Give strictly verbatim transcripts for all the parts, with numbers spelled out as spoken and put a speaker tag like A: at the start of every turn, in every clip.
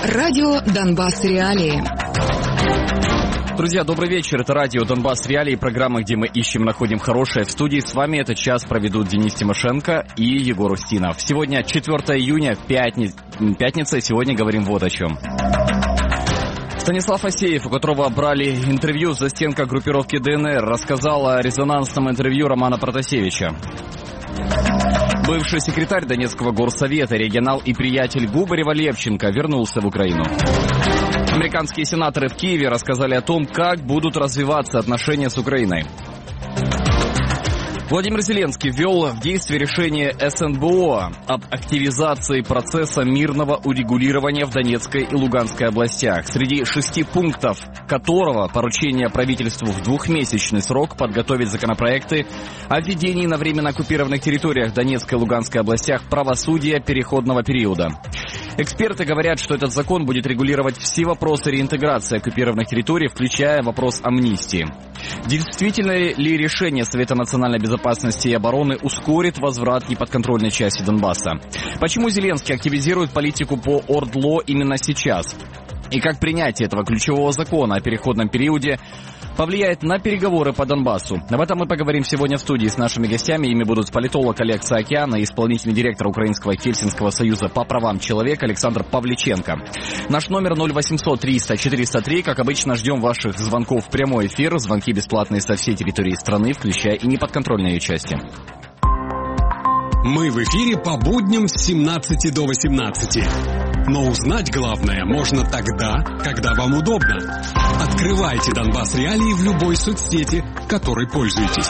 A: Радио «Донбасс Реалии».
B: Друзья, добрый вечер. Это радио «Донбасс Реалии», программа, где мы ищем, находим хорошее. В студии с вами этот час проведут Денис Тимошенко и Егор Устинов. Сегодня четвёртое июня, пятни... пятница, и сегодня говорим вот о чем. Станислав Асеев, у которого брали интервью за стенкой группировки ДНР, рассказал о резонансном интервью Романа Протасевича. Бывший секретарь Донецкого горсовета, регионал и приятель Губарева Левченко вернулся в Украину. Американские сенаторы в Киеве рассказали о том, как будут развиваться отношения с Украиной. Владимир Зеленский ввел в действие решение эс эн бэ о об активизации процесса мирного урегулирования в Донецкой и Луганской областях, среди шести пунктов которого поручение правительству в двухмесячный срок подготовить законопроекты о введении на временно оккупированных территориях Донецкой и Луганской областях правосудия переходного периода. Эксперты говорят, что этот закон будет регулировать все вопросы реинтеграции оккупированных территорий, включая вопрос амнистии. Действительно ли решение Совета национальной безопасности и обороны ускорит возврат неподконтрольной части Донбасса? Почему Зеленский активизирует политику по ОРДЛО именно сейчас? И как принятие этого ключевого закона о переходном периоде повлияет на переговоры по Донбассу? Об этом мы поговорим сегодня в студии с нашими гостями. Ими будут политолог Олег Саакян и исполнительный директор Украинского Хельсинского союза по правам человека Александр Павличенко. Наш номер ноль восемьсот триста четыреста три. Как обычно, ждем ваших звонков в прямой эфир. Звонки бесплатные со всей территории страны, включая и неподконтрольные ее части.
C: Мы в эфире по будням с семнадцати до восемнадцати. Но узнать главное можно тогда, когда вам удобно. Открывайте Донбасс Реалии в любой соцсети, которой пользуетесь.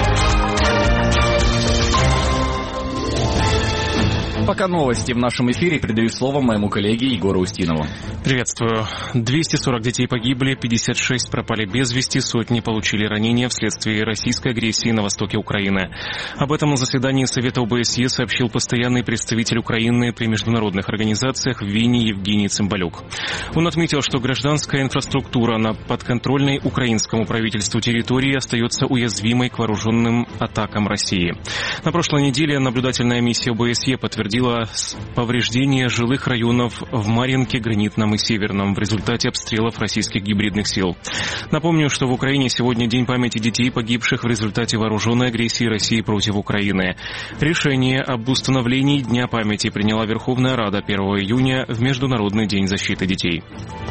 B: Пока новости в нашем эфире, передаю слово моему коллеге Егору Устинову.
D: Приветствую. двести сорок детей погибли, пятьдесят шесть пропали без вести, сотни получили ранения вследствие российской агрессии на востоке Украины. Об этом на заседании Совета о бэ эс е сообщил постоянный представитель Украины при международных организациях в Вене Евгений Цымбалюк. Он отметил, что гражданская инфраструктура на подконтрольной украинскому правительству территории остается уязвимой к вооруженным атакам России. На прошлой неделе наблюдательная миссия о бэ эс е подтвердила повреждение жилых районов в Марьинке, Гранитном и Северном в результате обстрелов российских гибридных сил. Напомню, что в Украине сегодня День памяти детей, погибших в результате вооруженной агрессии России против Украины. Решение об установлении Дня памяти приняла Верховная Рада первого июня в Международный день защиты детей.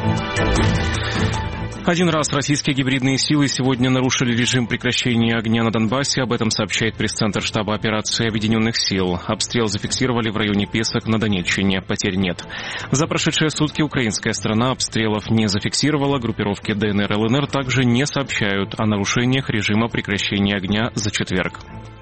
D: Один раз российские гибридные силы сегодня нарушили режим прекращения огня на Донбассе. Об этом сообщает пресс-центр штаба операции Объединенных сил. Обстрел зафиксировали в районе Песок на Донеччине. Потерь нет. За прошедшие сутки украинская сторона обстрелов не зафиксировала. Группировки дэ эн эр эл эн эр также не сообщают о нарушениях режима прекращения огня за четверг.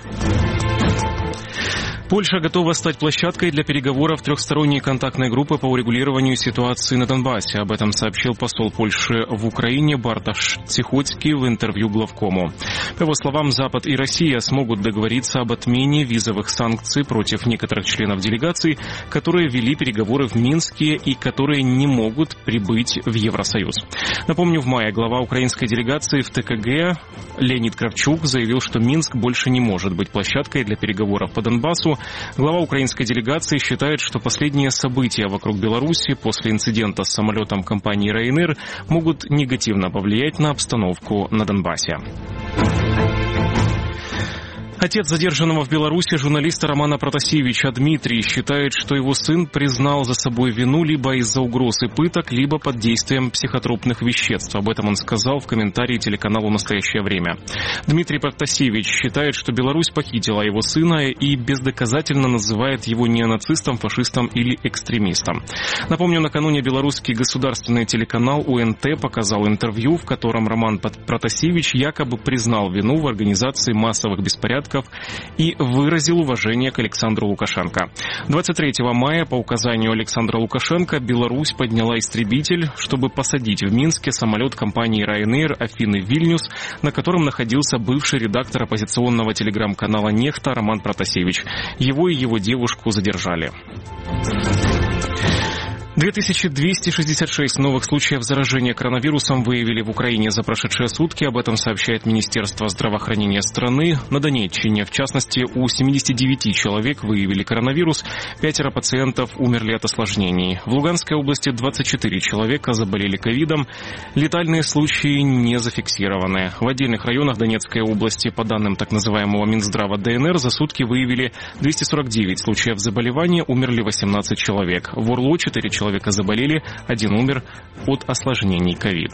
D: Польша готова стать площадкой для переговоров трехсторонней контактной группы по урегулированию ситуации на Донбассе. Об этом сообщил посол Польши в Украине Бартош Циходский в интервью Главкому. По его словам, Запад и Россия смогут договориться об отмене визовых санкций против некоторых членов делегаций, которые вели переговоры в Минске и которые не могут прибыть в Евросоюз. Напомню, в мае глава украинской делегации в тэ ка гэ Леонид Кравчук заявил, что Минск больше не может быть площадкой для переговоров по Донбассу. Глава украинской делегации считает, что последние события вокруг Беларуси после инцидента с самолетом компании Ryanair могут негативно повлиять на обстановку на Донбассе. Отец задержанного в Беларуси журналиста Романа Протасевича Дмитрий считает, что его сын признал за собой вину либо из-за угроз и пыток, либо под действием психотропных веществ. Об этом он сказал в комментарии телеканалу «Настоящее время». Дмитрий Протасевич считает, что Беларусь похитила его сына и бездоказательно называет его неонацистом, фашистом или экстремистом. Напомню, накануне белорусский государственный телеканал о эн тэ показал интервью, в котором Роман Протасевич якобы признал вину в организации массовых беспорядков и выразил уважение к Александру Лукашенко. двадцать третьего мая по указанию Александра Лукашенко Беларусь подняла истребитель, чтобы посадить в Минске самолет компании Ryanair Афины Вильнюс, на котором находился бывший редактор оппозиционного телеграм-канала «Нехта» Роман Протасевич. Его и его девушку задержали. две тысячи двести шестьдесят шесть новых случаев заражения коронавирусом выявили в Украине за прошедшие сутки. Об этом сообщает Министерство здравоохранения страны. На Донеччине, в частности, у семидесяти девяти человек выявили коронавирус. Пятеро пациентов умерли от осложнений. В Луганской области двадцать четыре человека заболели ковидом. Летальные случаи не зафиксированы. В отдельных районах Донецкой области, по данным так называемого Минздрава ДНР, за сутки выявили двести сорок девять случаев заболевания. Умерли восемнадцать человек. В Орлу четыре человека. Человека заболели, один умер от осложнений ковид.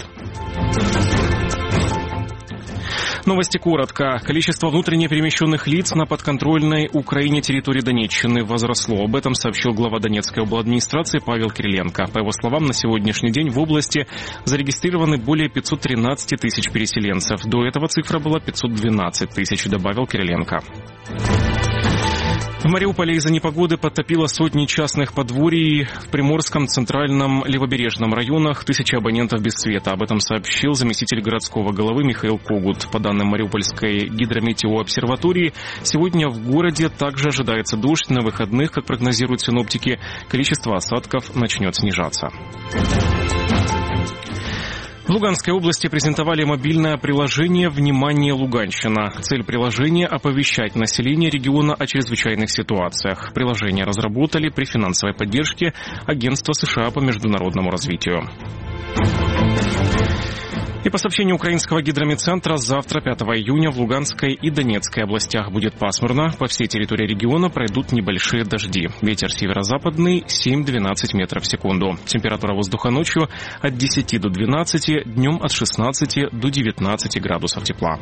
D: Новости коротко. Количество внутренне перемещенных лиц на подконтрольной Украине территории Донеччины возросло. Об этом сообщил глава Донецкой обладминистрации Павел Кириленко. По его словам, на сегодняшний день в области зарегистрированы более пятьсот тринадцать тысяч переселенцев. До этого цифра была пятьсот двенадцать тысяч, добавил Кириленко. В Мариуполе из-за непогоды подтопило сотни частных подворий. В Приморском, Центральном, Левобережном районах тысячи абонентов без света. Об этом сообщил заместитель городского головы Михаил Когут. По данным Мариупольской гидрометеообсерватории, сегодня в городе также ожидается дождь. На выходных, как прогнозируют синоптики, количество осадков начнет снижаться. В Луганской области презентовали мобильное приложение «Внимание, Луганщина». Цель приложения – оповещать население региона о чрезвычайных ситуациях. Приложение разработали при финансовой поддержке Агентства США по международному развитию. И по сообщению украинского гидрометцентра, завтра, пятого июня, в Луганской и Донецкой областях будет пасмурно. По всей территории региона пройдут небольшие дожди. Ветер северо-западный семь-двенадцать метров в секунду. Температура воздуха ночью от десяти до двенадцати, днем от шестнадцати до девятнадцати градусов тепла.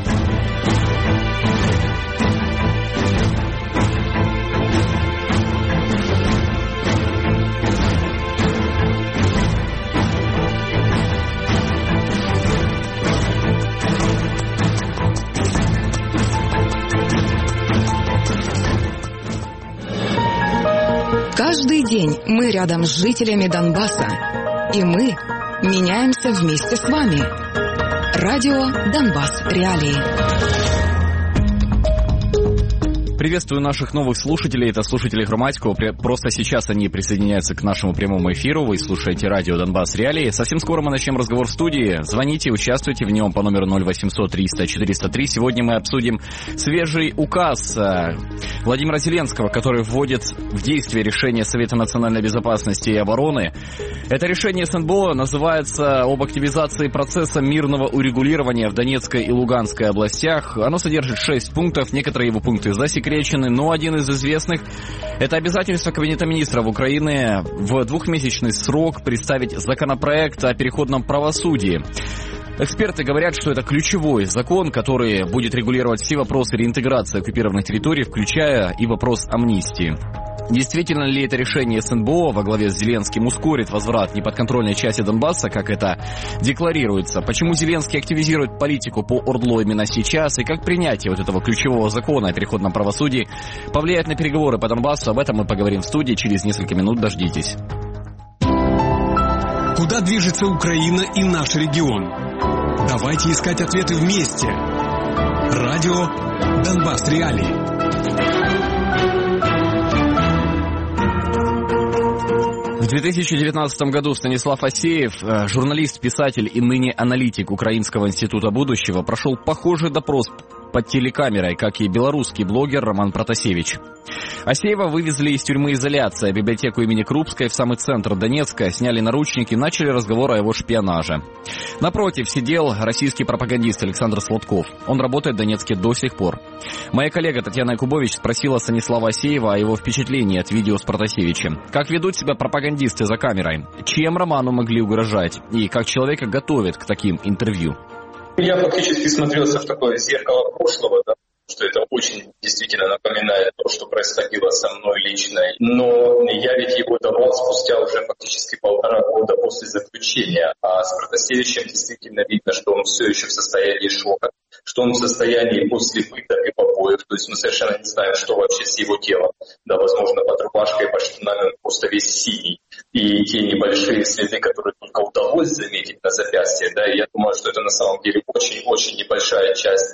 A: Каждый день мы рядом с жителями Донбасса, и мы меняемся вместе с вами. Радио «Донбасс. Реалии».
B: Приветствую наших новых слушателей. Это слушатели Громадского. Просто сейчас они присоединяются к нашему прямому эфиру. Вы слушаете радио «Донбасс. Реалии». Совсем скоро мы начнем разговор в студии. Звоните, участвуйте в нем по номеру ноль восемьсот триста четыреста три. Сегодня мы обсудим свежий указ Владимира Зеленского, который вводит в действие решение Совета национальной безопасности и обороны. Это решение СНБО называется «Об активизации процесса мирного урегулирования в Донецкой и Луганской областях». Оно содержит шесть пунктов. Некоторые его пункты засекречены. Но один из известных – это обязательство Кабинета министров Украины в двухмесячный срок представить законопроект о переходном правосудии. Эксперты говорят, что это ключевой закон, который будет регулировать все вопросы реинтеграции оккупированных территорий, включая и вопрос амнистии. Действительно ли это решение СНБО во главе с Зеленским ускорит возврат неподконтрольной части Донбасса, как это декларируется? Почему Зеленский активизиет политику по ОРДЛО именно сейчас? И как принятие вот этого ключевого закона о переходном правосудии повлияет на переговоры по Донбассу? Об этом мы поговорим в студии через несколько минут. Дождитесь.
C: Куда движется Украина и наш регион? Давайте искать ответы вместе. Радио «Донбасс. Реалии».
B: В две тысячи девятнадцатом году Станислав Асеев, журналист, писатель и ныне аналитик Украинского института будущего, прошел похожий допрос под телекамерой, как и белорусский блогер Роман Протасевич. Асеева вывезли из тюрьмы изоляции, библиотеку имени Крупской в самый центр Донецка, сняли наручники, начали разговор о его шпионаже. Напротив сидел российский пропагандист Александр Сладков. Он работает в Донецке до сих пор. Моя коллега Татьяна Якубович спросила Станислава Асеева о его впечатлении от видео с Протасевичем. Как ведут себя пропагандисты за камерой? Чем Роману могли угрожать? И как человека готовят к таким интервью?
E: Я фактически смотрелся в такое зеркало прошлого, да, что это очень действительно напоминает то, что происходило со мной лично. Но я ведь его давал спустя уже фактически полтора года после заключения. А с Протасевичем действительно видно, что он все еще в состоянии шока, что он в состоянии после пыток и побоев. То есть мы совершенно не знаем, что вообще с его телом. Да, возможно, под рубашкой, под штанами он просто весь синий. И те небольшие следы, которые только удалось заметить на запястье, да, я думаю, что это на самом деле очень-очень небольшая часть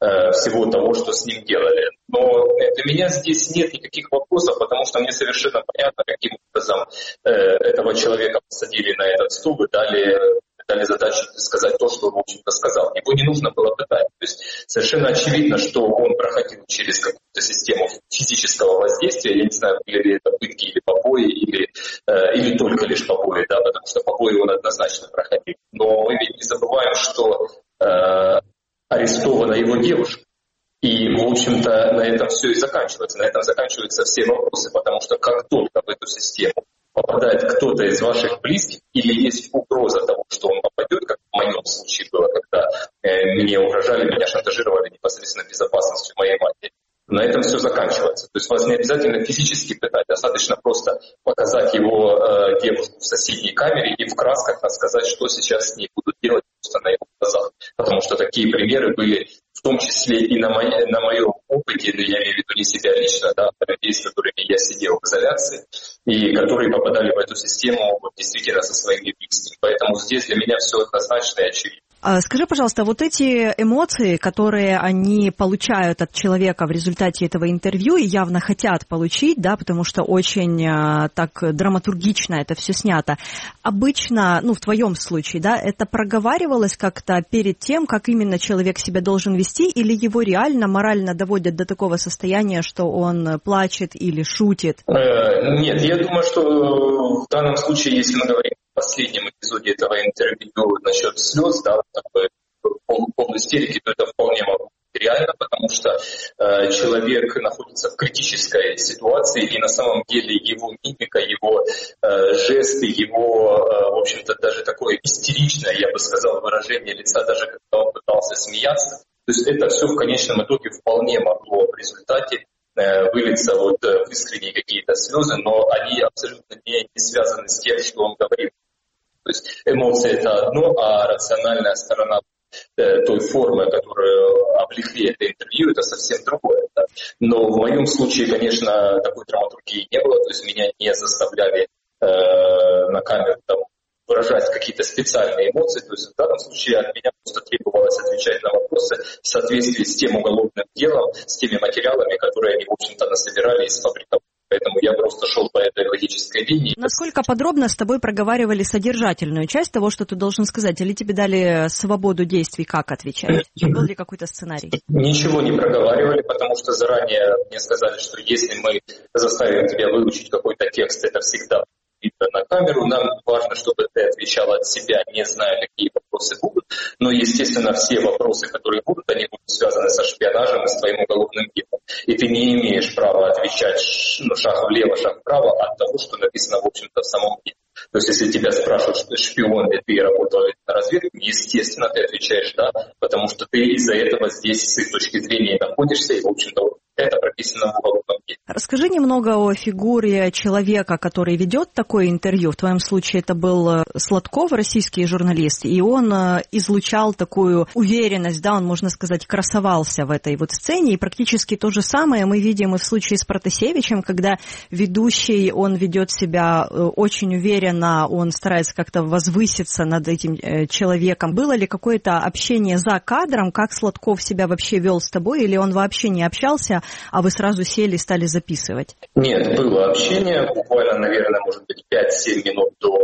E: всего того, что с ним делали. Но для меня здесь нет никаких вопросов, потому что мне совершенно понятно, каким образом этого человека посадили на этот стул и дали, дали задачу сказать то, что он, в общем-то, сказал. Его не нужно было пытать. То есть совершенно очевидно, что он проходил через какую-то систему физического воздействия. Я не знаю, были ли это пытки или побои, или, или только лишь побои, да, потому что побои он однозначно проходил. Но мы ведь не забываем, что э, арестована его девушка. И, в общем-то, на этом все и заканчивается. На этом заканчиваются все вопросы, потому что как только в эту систему попадает кто-то из ваших близких, или есть угроза того, что он попадет, как в моем случае было, когда э, мне угрожали, меня шантажировали непосредственно безопасностью моей матери, на этом все заканчивается. То есть вас не обязательно физически пытать, достаточно просто показать его э, девушку в соседней камере и в красках рассказать, что сейчас с ней будут делать просто на его глазах. Потому что такие примеры были в том числе и на, моей, на моем опыте, я имею в виду не себя лично, да, а людей, с которыми я сидел в изоляции, и которые попадали в эту систему вот, действительно со своими близкими. Поэтому здесь для меня все однозначно и очевидно.
F: Скажи, пожалуйста, вот эти эмоции, которые они получают от человека в результате этого интервью и явно хотят получить, да, потому что очень а, так драматургично это все снято, обычно, ну, в твоем случае, да, это проговаривалось как-то перед тем, как именно человек себя должен вести, или его реально морально доводят до такого состояния, что он плачет или шутит?
E: Э, нет, я думаю, что в данном случае, если мы говорим в последнем эпизоде этого интервью насчет слез, да, такой пол, пол истерики, то это вполне может быть реально, потому что э, человек находится в критической ситуации, и на самом деле его мимика, его э, жесты, его, э, в общем-то, даже такое истеричное, я бы сказал, выражение лица, даже когда он пытался смеяться, то есть это все в конечном итоге вполне могло в результате вылиться вот в искренние какие-то слезы, но они абсолютно не, не связаны с тем, что он говорит. То есть эмоции — это одно, а рациональная сторона э, той формы, которую облекли это интервью, это совсем другое. Да? Но в моем случае, конечно, такой драматургии не было, то есть меня не заставляли э, на камеру там, выражать какие-то специальные эмоции. То есть в данном случае от меня просто требовалось отвечать на вопросы в соответствии с тем уголовным делом, с теми материалами, которые они, в общем-то, насобирали и сфабриковали. Поэтому я просто шел по этой логической линии.
F: Насколько подробно с тобой проговаривали содержательную часть того, что ты должен сказать? Или тебе дали свободу действий, как отвечать? Был ли какой-то сценарий?
E: Ничего не проговаривали, потому что заранее мне сказали, что если мы заставим тебя выучить какой-то текст, это всегда видно на камеру. Нам важно, чтобы ты отвечал от себя, не зная, какие вопросы будут. Но, естественно, все вопросы, которые будут, они будут связаны со шпионажем и с твоим уголовным делом. И ты не имеешь права отвечать ну, шаг влево, шаг вправо от того, что написано, в общем-то, в самом деле. То есть, если тебя спрашивают, что шпион, и ты работал на разведку, естественно, ты отвечаешь «да», потому что ты из-за этого здесь с их точки зрения находишься, и, в общем-то, это прописано в уголовном деле.
F: Расскажи немного о фигуре человека, который ведет такое интервью. В твоем случае это был Сладков, российский журналист, и он излучал такую уверенность, да, он, можно сказать, красовался в этой вот сцене, и практически то же самое мы видим и в случае с Протасевичем, когда ведущий, он ведет себя очень уверенно, он старается как-то возвыситься над этим человеком. Было ли какое-то общение за кадром, как Сладков себя вообще вел с тобой, или он вообще не общался, а вы сразу сели и стали записывать?
E: Нет, было общение, буквально, наверное, может быть, пять-семь минут до,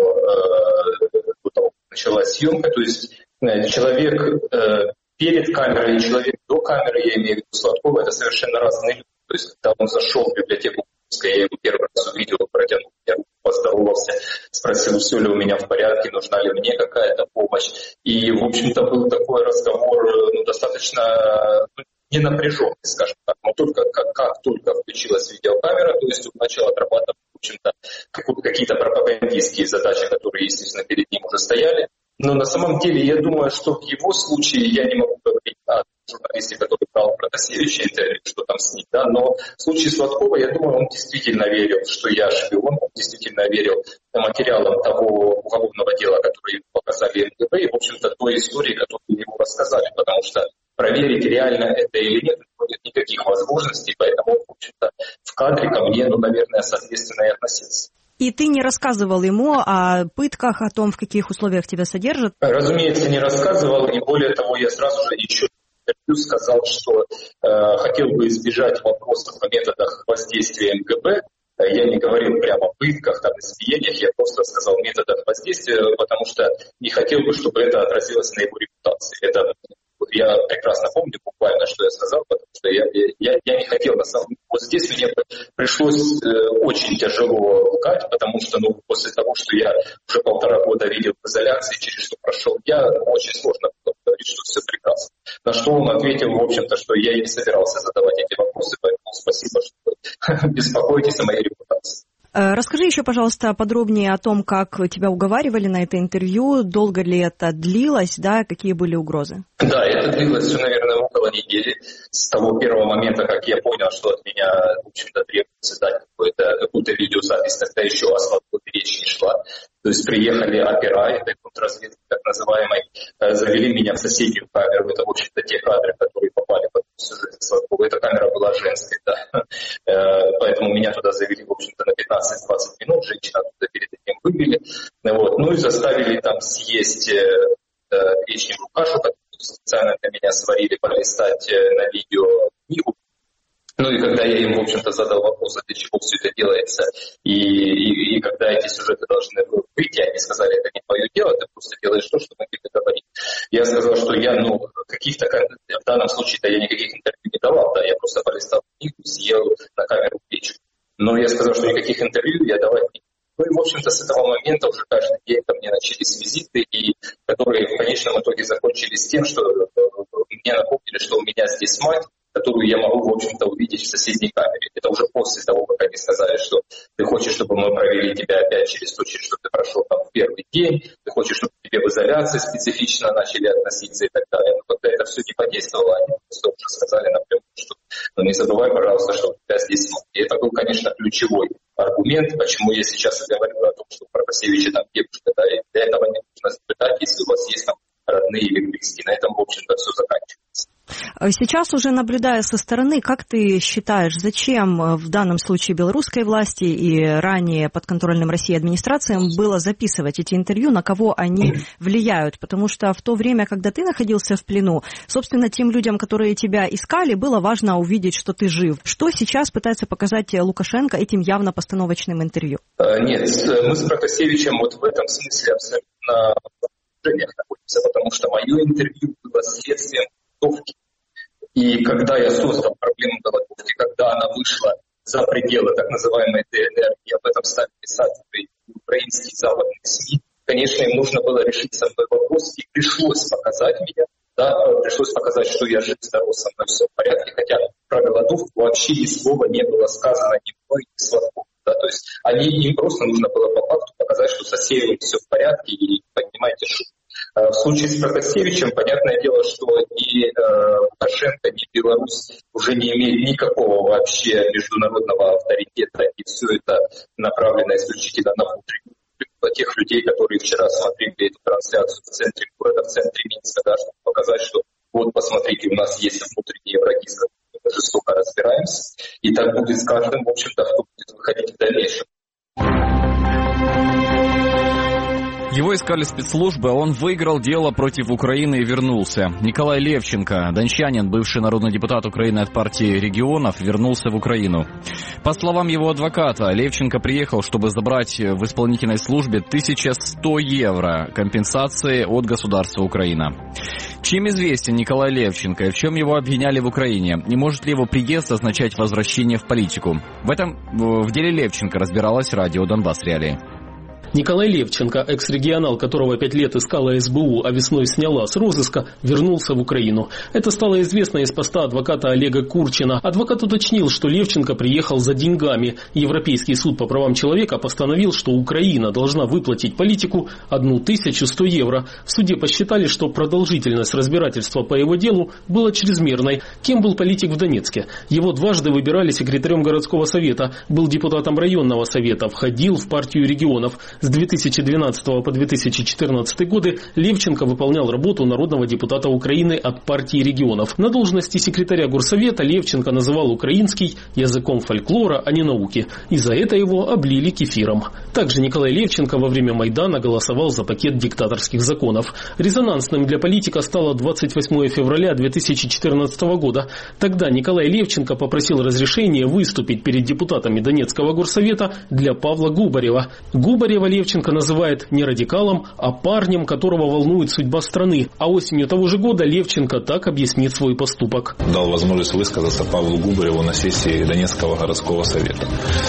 E: э, до того, как началась съемка. То есть э, человек э, перед камерой и человек до камеры, я имею в виду Сладкова, это совершенно разные люди. То есть когда он зашел в библиотеку, я его первый раз увидел, протянул мне руку, поздоровался, спросил, все ли у меня в порядке, нужна ли мне какая-то помощь. И, в общем-то, был такой разговор ну, достаточно... не напряженный, скажем так, но только как, как только включилась видеокамера, то есть он начал отрабатывать, в общем-то, какие-то пропагандистские задачи, которые, естественно, перед ним уже стояли. Но на самом деле, я думаю, что в его случае, я не могу говорить о журналисте, который брал Протасевича интервью, что там с ним, да, но в случае Сладкова, я думаю, он действительно верил, что я шпион, он действительно верил материалам того уголовного дела, которые показали эм гэ бэ, и, в общем-то, той истории, которую ему рассказали, потому что проверить, реально это или нет, нет никаких возможностей, поэтому, в общем-то, в кадре ко мне, ну, наверное, соответственно и относиться.
F: И ты не рассказывал ему о пытках, о том, в каких условиях тебя содержат?
E: Разумеется, не рассказывал, и более того, я сразу же еще интервью сказал, что э, хотел бы избежать вопросов о методах воздействия эм гэ бэ. Я не говорил прямо о пытках, там, избиениях, я просто сказал о методах воздействия, потому что не хотел бы, чтобы это отразилось на его репутации. Это я прекрасно помню буквально, что я сказал, потому что я, я, я не хотел на самом деле. Вот здесь мне пришлось э, очень тяжело лгать, потому что ну, после того, что я уже полтора года видел в изоляции, через что прошел я, очень сложно было говорить, что все прекрасно. На что он ответил, в общем-то, что я и не собирался задавать эти вопросы, поэтому спасибо, что вы беспокоитесь о моей репутации.
F: Расскажи еще, пожалуйста, подробнее о том, как тебя уговаривали на это интервью, долго ли это длилось, да, какие были угрозы?
E: Да, это длилось все, наверное, около недели. С того первого момента, как я понял, что от меня, в общем-то, требуется дать какую-то, какую-то видеозапись, тогда еще о слабой речи не шла. То есть приехали опера, это контрразведка, так называемой, завели меня в соседнюю камеру. Это, в общем-то, те кадры, которые попали под сюжет Сладкова. Эта камера была женской, да. Поэтому меня туда завели, в общем-то, на пятнадцать-двадцать минут. Женщина туда перед этим вывели. Вот. Ну и заставили там съесть гречневую кашу, которую специально для меня сварили, полистать на видео книгу. Ну и когда я им, в общем-то, задал вопрос, для чего все это делается, и, и, и когда эти сюжеты должны выйти, они сказали, это не твое дело, ты просто делаешь то, что мы тебе говорим. Я сказал, что я, ну, каких-то, в данном случае-то я никаких интервью не давал, да, я просто полистал книгу, съел на камеру печь. Но я сказал, что никаких интервью я давать не буду. Ну и, в общем-то, с этого момента уже каждый день ко мне начались визиты, и которые в конечном итоге закончились тем, что мне напомнили, что у меня здесь мать, которую я могу, в общем-то, увидеть в соседней камере. Это уже после того, как они сказали, что ты хочешь, чтобы мы провели тебя опять через то, через что ты прошел там в первый день, ты хочешь, чтобы к тебе в изоляции специфично начали относиться и так далее. Но когда это все не подействовало, они просто уже сказали напрямую, что ну, не забывай, пожалуйста, что у тебя здесь мать. И это был, конечно, ключевой аргумент, почему я сейчас говорю о том, что у Протасевича там девушка, да, и для этого не нужно испытать, если у вас есть там родные или близкие. На этом, в общем-то, все заканчивается.
F: Сейчас уже наблюдая со стороны, как ты считаешь, зачем в данном случае белорусской власти и ранее подконтрольным России администрациям было записывать эти интервью, на кого они влияют? Потому что в то время, когда ты находился в плену, собственно, тем людям, которые тебя искали, было важно увидеть, что ты жив. Что сейчас пытается показать Лукашенко этим явно постановочным интервью?
E: Нет, мы с Протасевичем вот в этом смысле абсолютно в отношениях находимся, потому что мое интервью было следствием голодовки. И когда я создал проблему голодовки, когда она вышла за пределы так называемой дэ эн эр, и об этом стали писать украинские западные СМИ, конечно, им нужно было решить со мной вопрос, и пришлось показать меня, да, пришлось показать, что я жив, здоров, со мной все в порядке, хотя про голодовку вообще ни слова не было сказано ни мной, ни Сладковым. Да, то есть они, им просто нужно было по факту показать, что со Севером все в порядке, и понимаете, что в случае с Протасевичем, понятное дело, что ни э, Лукашенко, ни Беларусь уже не имеют никакого вообще международного авторитета, и все это направлено исключительно на внутреннюю тех людей, которые вчера смотрели эту трансляцию в центре города, в центре Минска, да, чтобы показать, что вот, посмотрите, у нас есть внутренние враги, с которыми мы жестоко разбираемся, и так будет с каждым, в общем-то, кто будет выходить в дальнейшем.
B: Его искали спецслужбы, а он выиграл дело против Украины и вернулся. Николай Левченко, дончанин, бывший народный депутат Украины от партии регионов, вернулся в Украину. По словам его адвоката, Левченко приехал, чтобы забрать в исполнительной службе тысяча сто евро компенсации от государства Украина. Чем известен Николай Левченко и в чем его обвиняли в Украине? Не может ли его приезд означать возвращение в политику? В этом в деле Левченко разбиралось радио «Донбасс Реалии».
G: Николай Левченко, экс-регионал, которого пять лет искала эс бэ у, а весной сняла с розыска, вернулся в Украину. Это стало известно из поста адвоката Олега Курчина. Адвокат уточнил, что Левченко приехал за деньгами. Европейский суд по правам человека постановил, что Украина должна выплатить политику тысячу сто евро. В суде посчитали, что продолжительность разбирательства по его делу была чрезмерной. Кем был политик в Донецке? Его дважды выбирали секретарем городского совета, был депутатом районного совета, входил в партию регионов. С две тысячи двенадцатого по две тысячи четырнадцатый годы Левченко выполнял работу народного депутата Украины от партии регионов. На должности секретаря Горсовета Левченко называл украинский языком фольклора, а не науки. И за это его облили кефиром. Также Николай Левченко во время Майдана голосовал за пакет диктаторских законов. Резонансным для политика стало двадцать восьмое февраля две тысячи четырнадцатого года. Тогда Николай Левченко попросил разрешения выступить перед депутатами Донецкого горсовета для Павла Губарева. Губарева Левченко называет не радикалом, а парнем, которого волнует судьба страны. А осенью того же года Левченко так объяснит свой поступок.
H: Дал возможность высказаться Павлу Губареву на сессии Донецкого городского совета.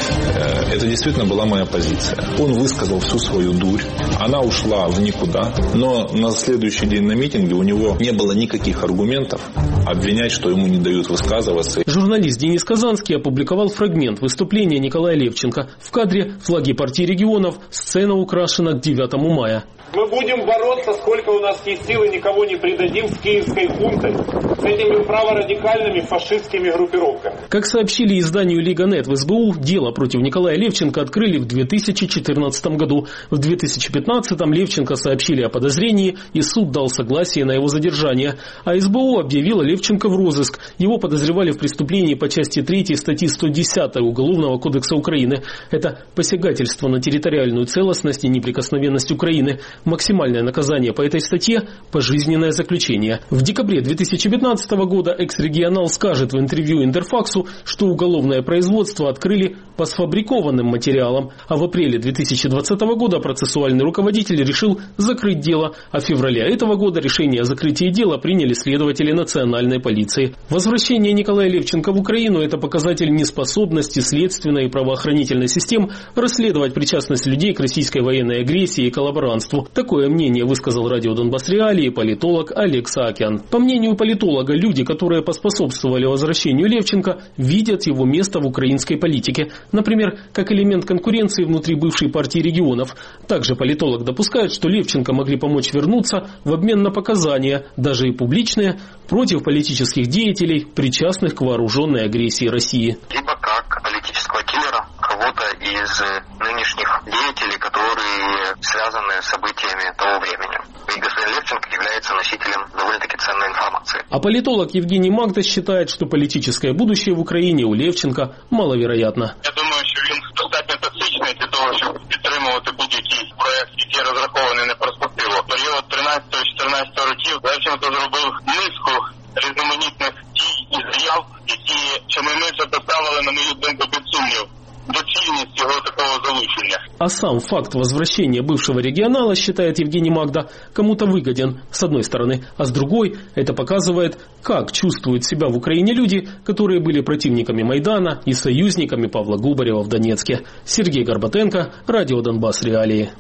H: Это действительно была моя позиция. Он высказал всю свою дурь, она ушла в никуда, но на следующий день на митинге у него не было никаких аргументов обвинять, что ему не дают высказываться.
G: Журналист Денис Казанский опубликовал фрагмент выступления Николая Левченко. В кадре флаги партии регионов, сцена украшена к девятому мая.
I: Мы будем бороться, сколько у нас есть силы, никого не предадим с киевской хунтой, с этими праворадикальными фашистскими группировками.
G: Как сообщили изданию Лига.нет в эс бэ у, дело против Николая Левченко открыли в две тысячи четырнадцатом году. В две тысячи пятнадцатом Левченко сообщили о подозрении, и суд дал согласие на его задержание. А эс бэ у объявила Левченко в розыск. Его подозревали в преступлении по части третьей статьи сто десять Уголовного кодекса Украины. Это посягательство на территориальную целостность и неприкосновенность Украины. Максимальное наказание по этой статье – пожизненное заключение. В декабре две тысячи пятнадцатого года экс-регионал скажет в интервью Интерфаксу, что уголовное производство открыли по сфабрикованным материалам. А в апреле две тысячи двадцатого года процессуальный руководитель решил закрыть дело. А в феврале этого года решение о закрытии дела приняли следователи национальной полиции. Возвращение Николая Левченко в Украину – это показатель неспособности следственной и правоохранительной систем расследовать причастность людей к российской военной агрессии и коллаборантству. Такое мнение высказал радио Донбасс Реалии политолог Олег Саакян. По мнению политолога, люди, которые поспособствовали возвращению Левченко, видят его место в украинской политике. Например, как элемент конкуренции внутри бывшей партии регионов. Также политолог допускает, что Левченко могли помочь вернуться в обмен на показания, даже и публичные, против политических деятелей, причастных к вооруженной агрессии России.
J: Либо как политического киллера кого-то из нынешних деятелей, которые связаны с событиями того времени. И господин Левченко является носителем довольно-таки ценной информации.
G: А политолог Евгений Магда считает, что политическое будущее в Україні у Левченка маловероятно.
K: Я думаю, що він достатньо токсичний для того, щоб підтримувати будь-який проект, який розрахований на перспективу. В період тринадцятого-чотирнадцятого років Левченко зробив низку різноманітних дій і заяв, які щонайменше поставили, на мою думку, під сумнів доцільність его такого залучения.
G: А сам факт возвращения бывшего регионала, считает Евгений Магда, кому-то выгоден, с одной стороны, а с другой это показывает, как чувствуют себя в Украине люди, которые были противниками Майдана и союзниками Павла Губарева в Донецке. Сергей Горбатенко, радио Донбасс Реалии.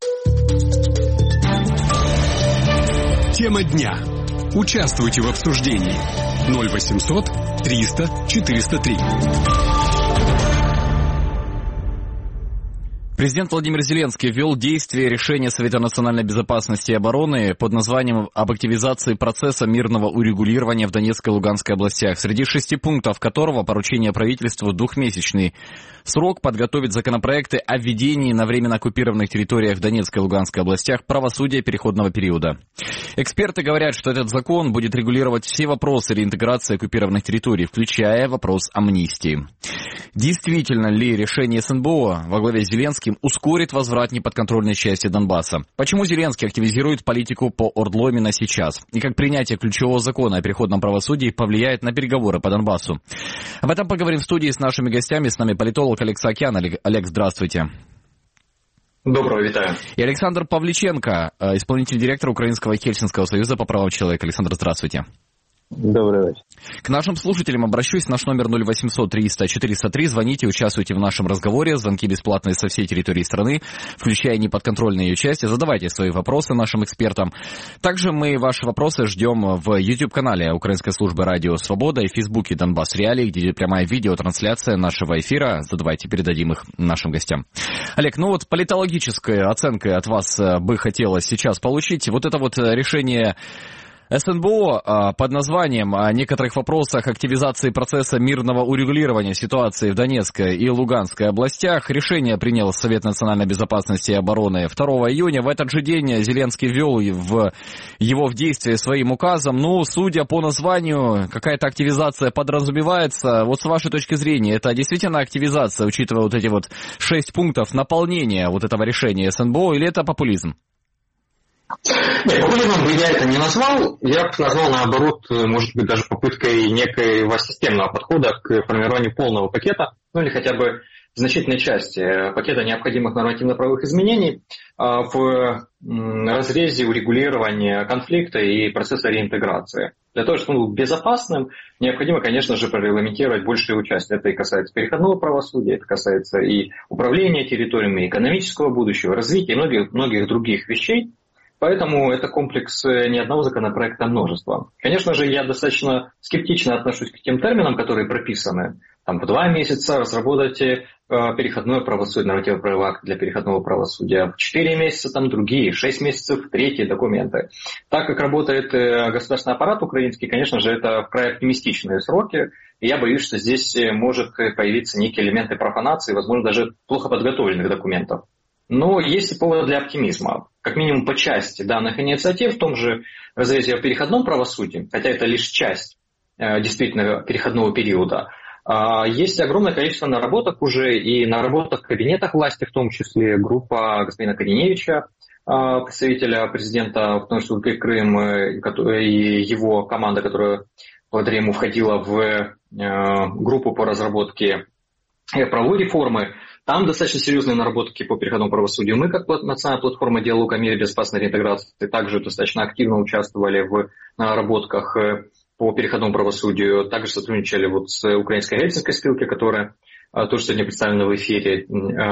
C: Тема дня. Участвуйте в обсуждении. ноль восемьсот триста четыреста три.
B: Президент Владимир Зеленский ввел в действие решение Совета национальной безопасности и обороны под названием об активизации процесса мирного урегулирования в Донецкой и Луганской областях, среди шести пунктов которого поручение правительству двухмесячный срок подготовить законопроекты о введении на временно оккупированных территориях в Донецкой и Луганской областях правосудия переходного периода. Эксперты говорят, что этот закон будет регулировать все вопросы реинтеграции оккупированных территорий, включая вопрос амнистии. Действительно ли решение эс эн бэ о во главе с Зеленским ускорит возврат неподконтрольной части Донбасса? Почему Зеленский активизирует политику по ОРДЛО именно сейчас? И как принятие ключевого закона о переходном правосудии повлияет на переговоры по Донбассу? Об этом поговорим в студии с нашими гостями. С нами политолог Олег Саакян. Олег, Олег, здравствуйте.
E: Доброго, витаю.
B: И Александр Павличенко, исполнительный директор Украинского Хельсинского союза по правам человека. Александр, здравствуйте.
L: Добрый вечер.
B: К нашим слушателям обращусь. Наш номер ноль восемьсот триста четыреста три. Звоните, участвуйте в нашем разговоре. Звонки бесплатные со всей территории страны, включая неподконтрольные ее части. Задавайте свои вопросы нашим экспертам. Также мы ваши вопросы ждем в YouTube-канале Украинской службы Радио Свобода и в Фейсбуке Донбасс Реалии, где идет прямая видеотрансляция нашего эфира. Задавайте, передадим их нашим гостям. Олег, ну вот политологическая оценка от вас бы хотелось сейчас получить. Вот это вот решение СНБО под названием «О некоторых вопросах активизации процесса мирного урегулирования ситуации в Донецкой и Луганской областях» решение принял Совет национальной безопасности и обороны второго июня. В этот же день Зеленский ввел в его в действие своим указом. Ну, судя по названию, какая-то активизация подразумевается. Вот с вашей точки зрения, это действительно активизация, учитывая вот эти вот шесть пунктов наполнения вот этого решения СНБО, или это популизм?
M: Нет, популизмом бы я это не назвал. Я бы назвал, наоборот, может быть, даже попыткой некоего системного подхода к формированию полного пакета, ну или хотя бы значительной части пакета необходимых нормативно-правовых изменений в разрезе урегулирования конфликта и процесса реинтеграции. Для того, чтобы он был безопасным, необходимо, конечно же, прорегламентировать большее участие. Это и касается переходного правосудия, это касается и управления территориями, экономического будущего, развития и многих, многих других вещей. Поэтому это комплекс не одного законопроекта, а множества. Конечно же, я достаточно скептично отношусь к тем терминам, которые прописаны. Там в два месяца разработать э, переходное правосудие, нормативно-правовой акт для переходного правосудия. В четыре месяца там другие, шесть месяцев третьи документы. Так как работает э, государственный аппарат украинский, конечно же, это крайне оптимистичные сроки. И я боюсь, что здесь может появиться некие элементы профанации, возможно, даже плохо подготовленных документов. Но есть и повод для оптимизма. Как минимум по части данных инициатив, в том же разрезе о переходном правосудии, хотя это лишь часть э, действительно переходного периода, э, есть огромное количество наработок уже и наработок в кабинетах власти, в том числе группа господина Кореневича, э, представителя президента в Республике Крым, э, и его команда, которая благодаря ему входила в э, группу по разработке правовой реформы. Там достаточно серьезные наработки по переходному правосудию. Мы, как национальная платформа «Диалог о мире, безопасной реинтеграции», также достаточно активно участвовали в наработках по переходному правосудию. Также сотрудничали вот с украинской Гельсинской спилкой, которая тоже сегодня представлена в эфире.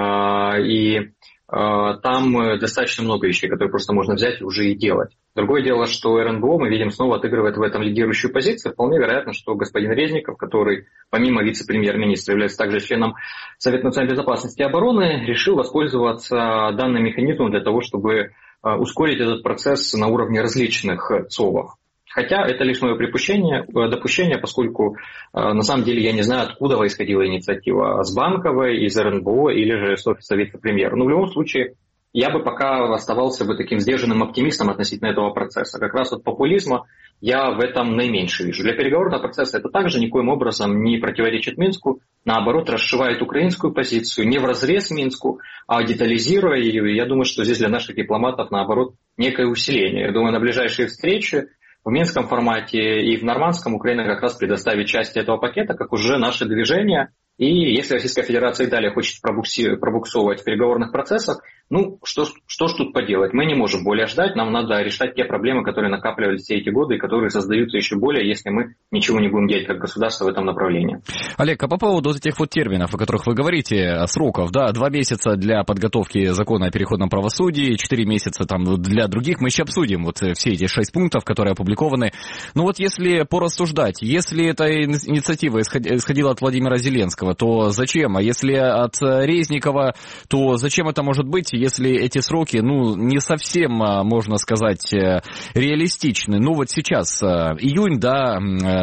M: И там достаточно много вещей, которые просто можно взять уже и делать. Другое дело, что РНБО, мы видим, снова отыгрывает в этом лидирующую позицию. Вполне вероятно, что господин Резников, который помимо вице-премьер-министра является также членом Совета национальной безопасности и обороны, решил воспользоваться данным механизмом для того, чтобы ускорить этот процесс на уровне различных ЦОВов. Хотя это лишь мое припущение, допущение, поскольку на самом деле я не знаю, откуда исходила инициатива с Банковой, из РНБО или же с офиса вице-премьера. Но в любом случае я бы пока оставался бы таким сдержанным оптимистом относительно этого процесса. Как раз от популизма я в этом наименьше вижу. Для переговорного процесса это также никоим образом не противоречит Минску, наоборот, расшивает украинскую позицию не вразрез Минску, а детализируя ее. И я думаю, что здесь для наших дипломатов, наоборот, некое усиление. Я думаю, на ближайшие встречи в минском формате и в нормандском Украина как раз предоставит часть этого пакета, как уже наше движение. И если Российская Федерация и далее хочет пробукси- пробуксовывать в переговорных процессах, ну, что, что ж тут поделать? Мы не можем более ждать, нам надо решать те проблемы, которые накапливались все эти годы и которые создаются еще более, если мы ничего не будем делать как государство в этом направлении.
B: Олег, а по поводу вот этих вот терминов, о которых вы говорите, сроков, да, два месяца для подготовки закона о переходном правосудии, четыре месяца там для других, мы еще обсудим вот все эти шесть пунктов, которые опубликованы. Но вот если порассуждать, если эта инициатива исходила от Владимира Зеленского, то зачем? А если от Резникова, то зачем это может быть, если эти сроки, ну, не совсем, можно сказать, реалистичны? Ну, вот сейчас июнь, да,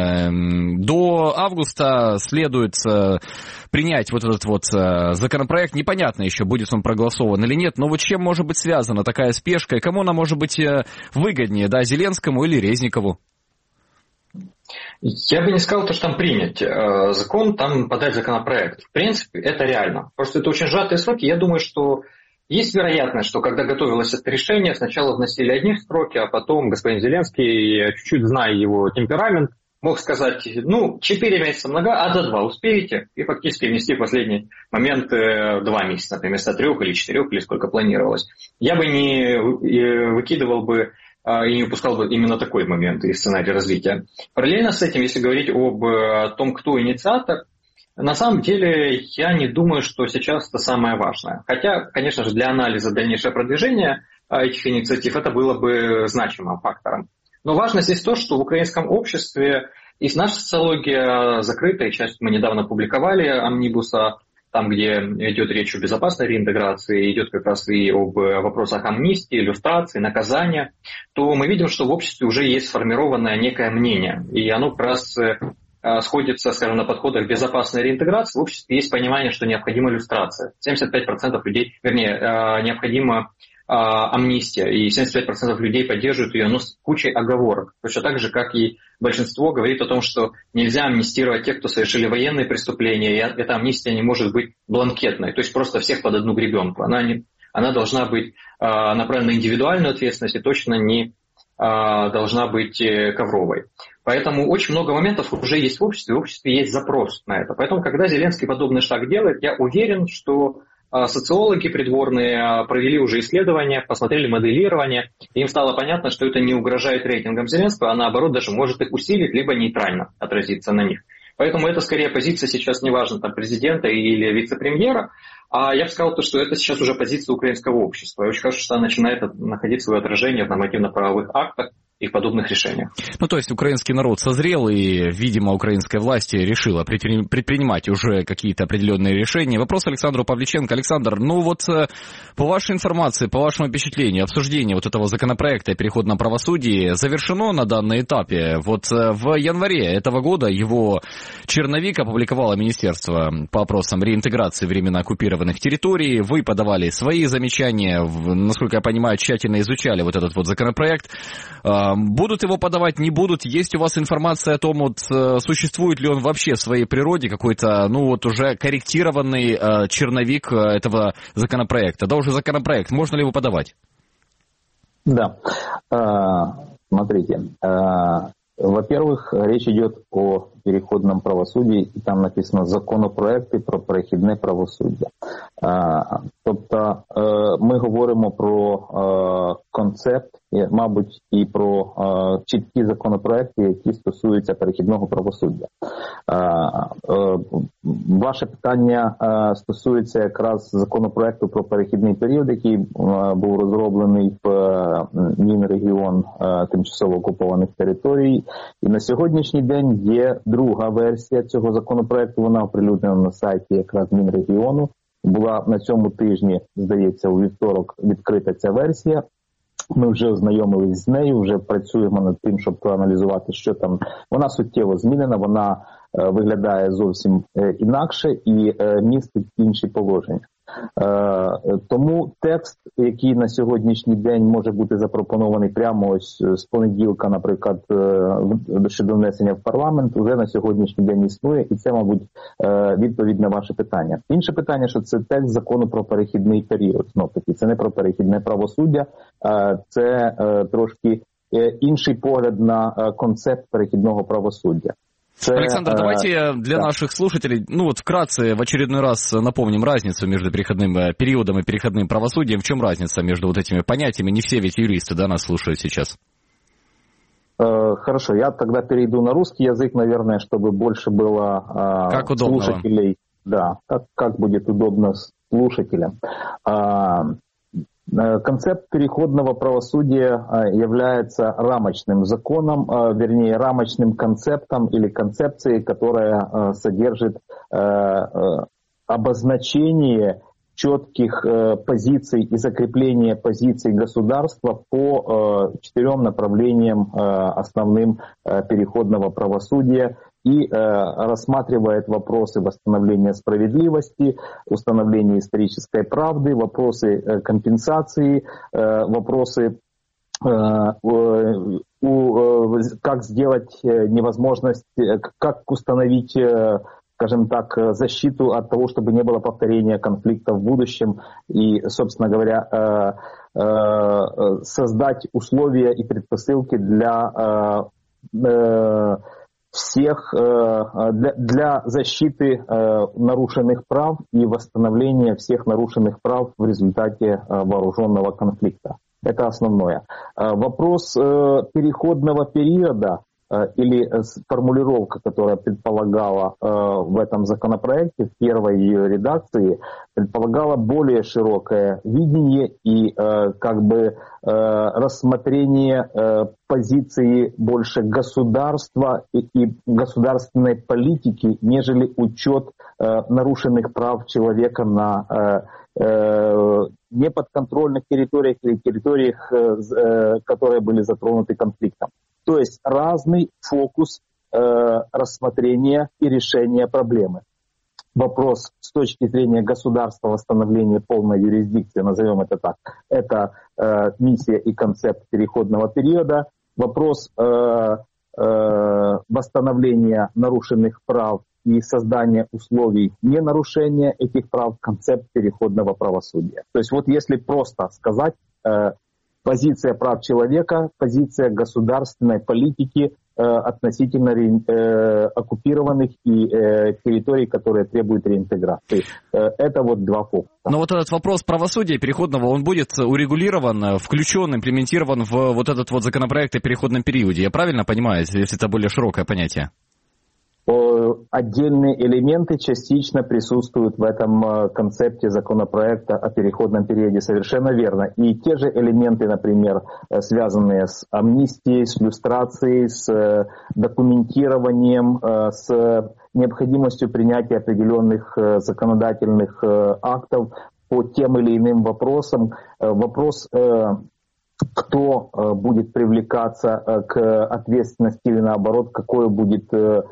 B: до августа следует принять вот этот вот законопроект. Непонятно еще, будет он проголосован или нет, но вот с чем может быть связана такая спешка, и кому она может быть выгоднее, да, Зеленскому или Резникову?
M: Я бы не сказал, что там принять закон, там подать законопроект. В принципе, это реально. Просто это очень сжатые сроки. Я думаю, что есть вероятность, что когда готовилось это решение, сначала вносили одни сроки, а потом господин Зеленский, чуть-чуть зная его темперамент, мог сказать, ну, четыре месяца много, а за два успеете, и фактически внести в последний момент два месяца, например, вместо трех или четырех, или сколько планировалось. Я бы не выкидывал бы и не упускал бы именно такой момент и сценарий развития. Параллельно с этим, если говорить об том, кто инициатор, на самом деле я не думаю, что сейчас это самое важное. Хотя, конечно же, для анализа дальнейшего продвижения этих инициатив это было бы значимым фактором. Но важно здесь то, что в украинском обществе и наша социология закрытая, часть мы недавно публиковали, Амнибуса, там, где идет речь о безопасной реинтеграции, идет как раз и об вопросах амнистии, иллюстрации, наказания, то мы видим, что в обществе уже есть сформированное некое мнение. И оно как раз сходится, скажем, на подходах безопасной реинтеграции. В обществе есть понимание, что необходима иллюстрация. семьдесят пять процентов людей, вернее, необходима амнистия, и семьдесят пять процентов людей поддерживают ее, но с кучей оговорок. Точно так же, как и большинство говорит о том, что нельзя амнистировать тех, кто совершили военные преступления, и эта амнистия не может быть бланкетной, то есть просто всех под одну гребенку. Она, не, она должна быть а, направлена на индивидуальную ответственность и точно не а, должна быть ковровой. Поэтому очень много моментов уже есть в обществе, в обществе есть запрос на это. Поэтому, когда Зеленский подобный шаг делает, я уверен, что социологи придворные провели уже исследования, посмотрели моделирование, и им стало понятно, что это не угрожает рейтингам Зеленского, а наоборот даже может их усилить, либо нейтрально отразиться на них. Поэтому это скорее позиция сейчас, неважно, там, президента или вице-премьера, а я бы сказал, что это сейчас уже позиция украинского общества. И очень хорошо, что она начинает находить свое отражение в нормативно-правовых актах и в подобных решениях.
B: Ну, то есть украинский народ созрел, и, видимо, украинская власть решила предпринимать уже какие-то определенные решения. Вопрос Александру Павличенко. Александр, ну вот по вашей информации, по вашему впечатлению, обсуждение вот этого законопроекта о переходном правосудии завершено на данном этапе. Вот в январе этого года его черновик опубликовало Министерство по вопросам реинтеграции временно оккупированных территорий. Вы подавали свои замечания, насколько я понимаю, тщательно изучали вот этот вот законопроект. Будут его подавать, не будут? Есть у вас информация о том, вот, существует ли он вообще в своей природе, какой-то, ну вот уже корректированный э, черновик этого законопроекта? Да, уже законопроект. Можно ли его подавать?
L: Да. А, смотрите. А, во-первых, речь идет о переходном правосудді, і там написано законопроекти про перехідне правосуддя. А, тобто ми говоримо про концепт, мабуть, і про чіткі законопроекти, які стосуються перехідного правосуддя. Ваше питання стосується якраз законопроекту про перехідний період, який був розроблений в Мінрегіон тимчасово окупованих територій. І на сьогоднішній день є друга версія цього законопроекту, вона оприлюднена на сайті якраз Мінрегіону. Була на цьому тижні, здається, у вівторок відкрита ця версія. Ми вже ознайомились з нею, вже працюємо над тим, щоб проаналізувати, що там. Вона суттєво змінена, вона е, виглядає зовсім е, інакше і е, містить інші положення. Е, тому текст, який на сьогоднішній день може бути запропонований прямо ось з понеділка, наприклад, е, щодо внесення в парламент, вже на сьогоднішній день існує, і це, мабуть, е, відповідь на ваше питання. Інше питання, що це текст закону про перехідний період. Знов-таки, це не про перехідне правосуддя, е, це е, трошки е, інший погляд на е, концепт перехідного правосуддя.
B: Александр, давайте для да. наших слушателей, ну вот вкратце, в очередной раз напомним разницу между переходным периодом и переходным правосудием. В чем разница между вот этими понятиями? Не все ведь юристы, да, нас слушают сейчас.
L: Хорошо, я тогда перейду на русский язык, наверное, чтобы больше было
B: как
L: слушателей. Да, как, как будет удобно слушателям. Концепт переходного правосудия является рамочным законом, вернее, рамочным концептом или концепцией, которая содержит обозначение четких позиций и закрепление позиций государства по четырем направлениям основным переходного правосудия и рассматривает вопросы восстановления справедливости, установления исторической правды, вопросы компенсации, вопросы как сделать невозможность, как установить, скажем так, защиту от того, чтобы не было повторения конфликта в будущем и, собственно говоря, создать условия и предпосылки для всех для, для защиты нарушенных прав и восстановления всех нарушенных прав в результате вооруженного конфликта. Это основное. Вопрос переходного периода или формулировка, которая предполагала в этом законопроекте, в первой ее редакции, предполагала более широкое видение и как бы рассмотрение позиции больше государства и, и государственной политики, нежели учет нарушенных прав человека на неподконтрольных территориях или территориях, которые были затронуты конфликтом. То есть разный фокус рассмотрения и решения проблемы. Вопрос с точки зрения государства восстановления полной юрисдикции, назовем это так, это э, миссия и концепт переходного периода. Вопрос э, э, восстановления нарушенных прав и создания условий ненарушения этих прав, концепт переходного правосудия. То есть вот если просто сказать, э, позиция прав человека, позиция государственной политики э, относительно э, оккупированных и э, территорий, которые требуют реинтеграции. Э, это вот два фокуса.
B: Но вот этот вопрос правосудия переходного, он будет урегулирован, включен, имплементирован в вот этот вот законопроект о переходном периоде. Я правильно понимаю, если это более широкое понятие?
L: Отдельные элементы частично присутствуют в этом концепте законопроекта о переходном периоде, совершенно верно. И те же элементы, например, связанные с амнистией, с люстрацией, с документированием, с необходимостью принятия определенных законодательных актов по тем или иным вопросам. Вопрос, кто будет привлекаться к ответственности или наоборот, какое будет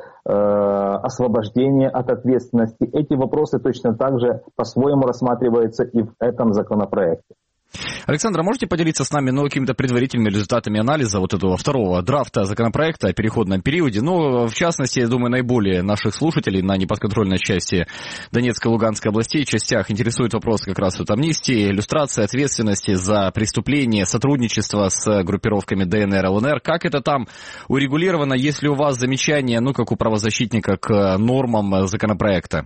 L: освобождение от ответственности. Эти вопросы точно так же по-своему рассматриваются и в этом законопроекте.
B: Александр, а можете поделиться с нами ну, какими-то предварительными результатами анализа вот этого второго драфта законопроекта о переходном периоде? Ну, в частности, я думаю, наиболее наших слушателей на неподконтрольной части Донецкой и Луганской областей частях интересует вопрос как раз вот амнистии, иллюстрации ответственности за преступления, сотрудничество с группировками ДНР, ЛНР. Как это там урегулировано? Есть ли у вас замечания, ну, как у правозащитника, к нормам законопроекта?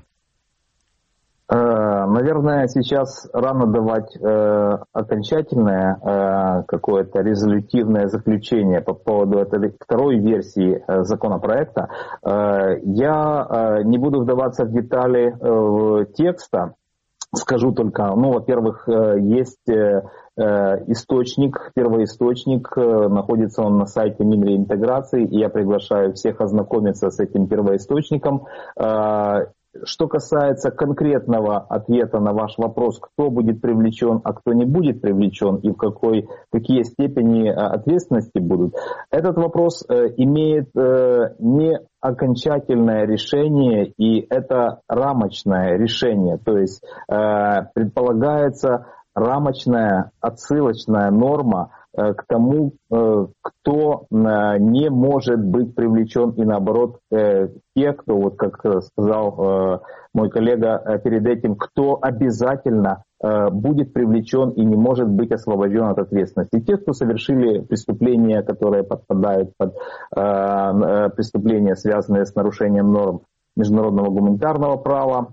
L: Наверное, сейчас рано давать э, окончательное э, какое-то резолютивное заключение по поводу этой второй версии э, законопроекта. Э, я э, не буду вдаваться в детали э, текста. Скажу только, ну, во-первых, э, есть э, источник, первоисточник, э, находится он на сайте Минреинтеграции, и я приглашаю всех ознакомиться с этим первоисточником. Э, Что касается конкретного ответа на ваш вопрос, кто будет привлечен, а кто не будет привлечен и в какой, какие степени ответственности будут, этот вопрос имеет не окончательное решение, и это рамочное решение. То есть предполагается рамочная отсылочная норма к тому, кто не может быть привлечен, и наоборот, те, кто, вот как сказал мой коллега перед этим, кто обязательно будет привлечен и не может быть освобожден от ответственности. Те, кто совершили преступления, которые подпадают под преступления, связанные с нарушением норм международного гуманитарного права,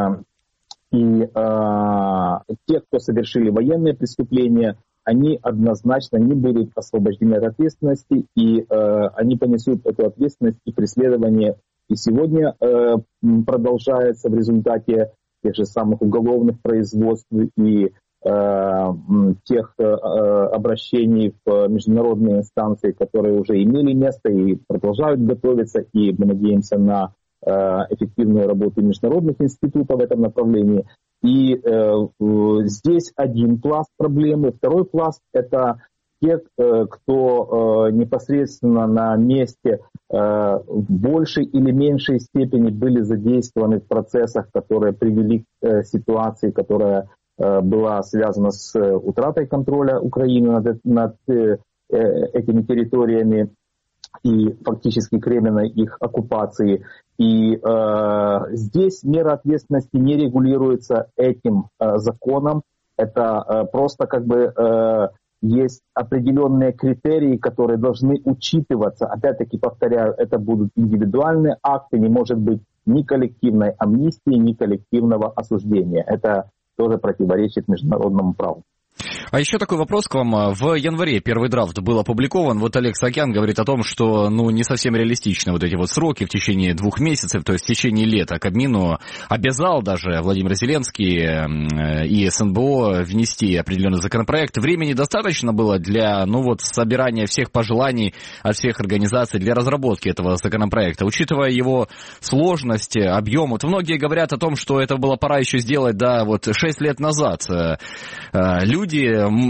L: и те, кто совершили военные преступления, они однозначно не будут освобождены от ответственности, и э, они понесут эту ответственность и преследование. И сегодня э, продолжается в результате тех же самых уголовных производств и э, тех э, обращений в международные инстанции, которые уже имели место и продолжают готовиться, и мы надеемся на э, эффективную работу международных институтов в этом направлении. И э, здесь один пласт проблемы. Второй пласт – это те, э, кто э, непосредственно на месте э, в большей или меньшей степени были задействованы в процессах, которые привели к э, ситуации, которая э, была связана с утратой контроля Украины над, над э, этими территориями и фактически временной их оккупации. И э, здесь мера ответственности не регулируется этим э, законом. Это э, просто как бы э, есть определенные критерии, которые должны учитываться. Опять-таки, повторяю, это будут индивидуальные акты, не может быть ни коллективной амнистии, ни коллективного осуждения. Это тоже противоречит международному праву.
B: А еще такой вопрос к вам. В январе первый драфт был опубликован. Вот Олег Саакян говорит о том, что ну, не совсем реалистичны вот эти вот сроки в течение двух месяцев, то есть в течение лета. Кабмину обязал даже Владимир Зеленский и СНБО внести определенный законопроект. Времени достаточно было для ну, вот, собирания всех пожеланий от всех организаций для разработки этого законопроекта. Учитывая его сложность, объем, вот многие говорят о том, что это было пора еще сделать, да, вот шесть лет назад. Люди,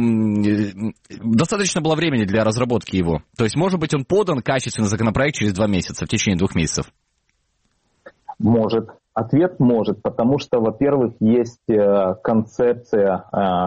B: достаточно было времени для разработки его. То есть, может быть, он подан, качественный законопроект, через два месяца, в течение двух месяцев?
L: Может. Ответ может, потому что, во-первых, есть концепция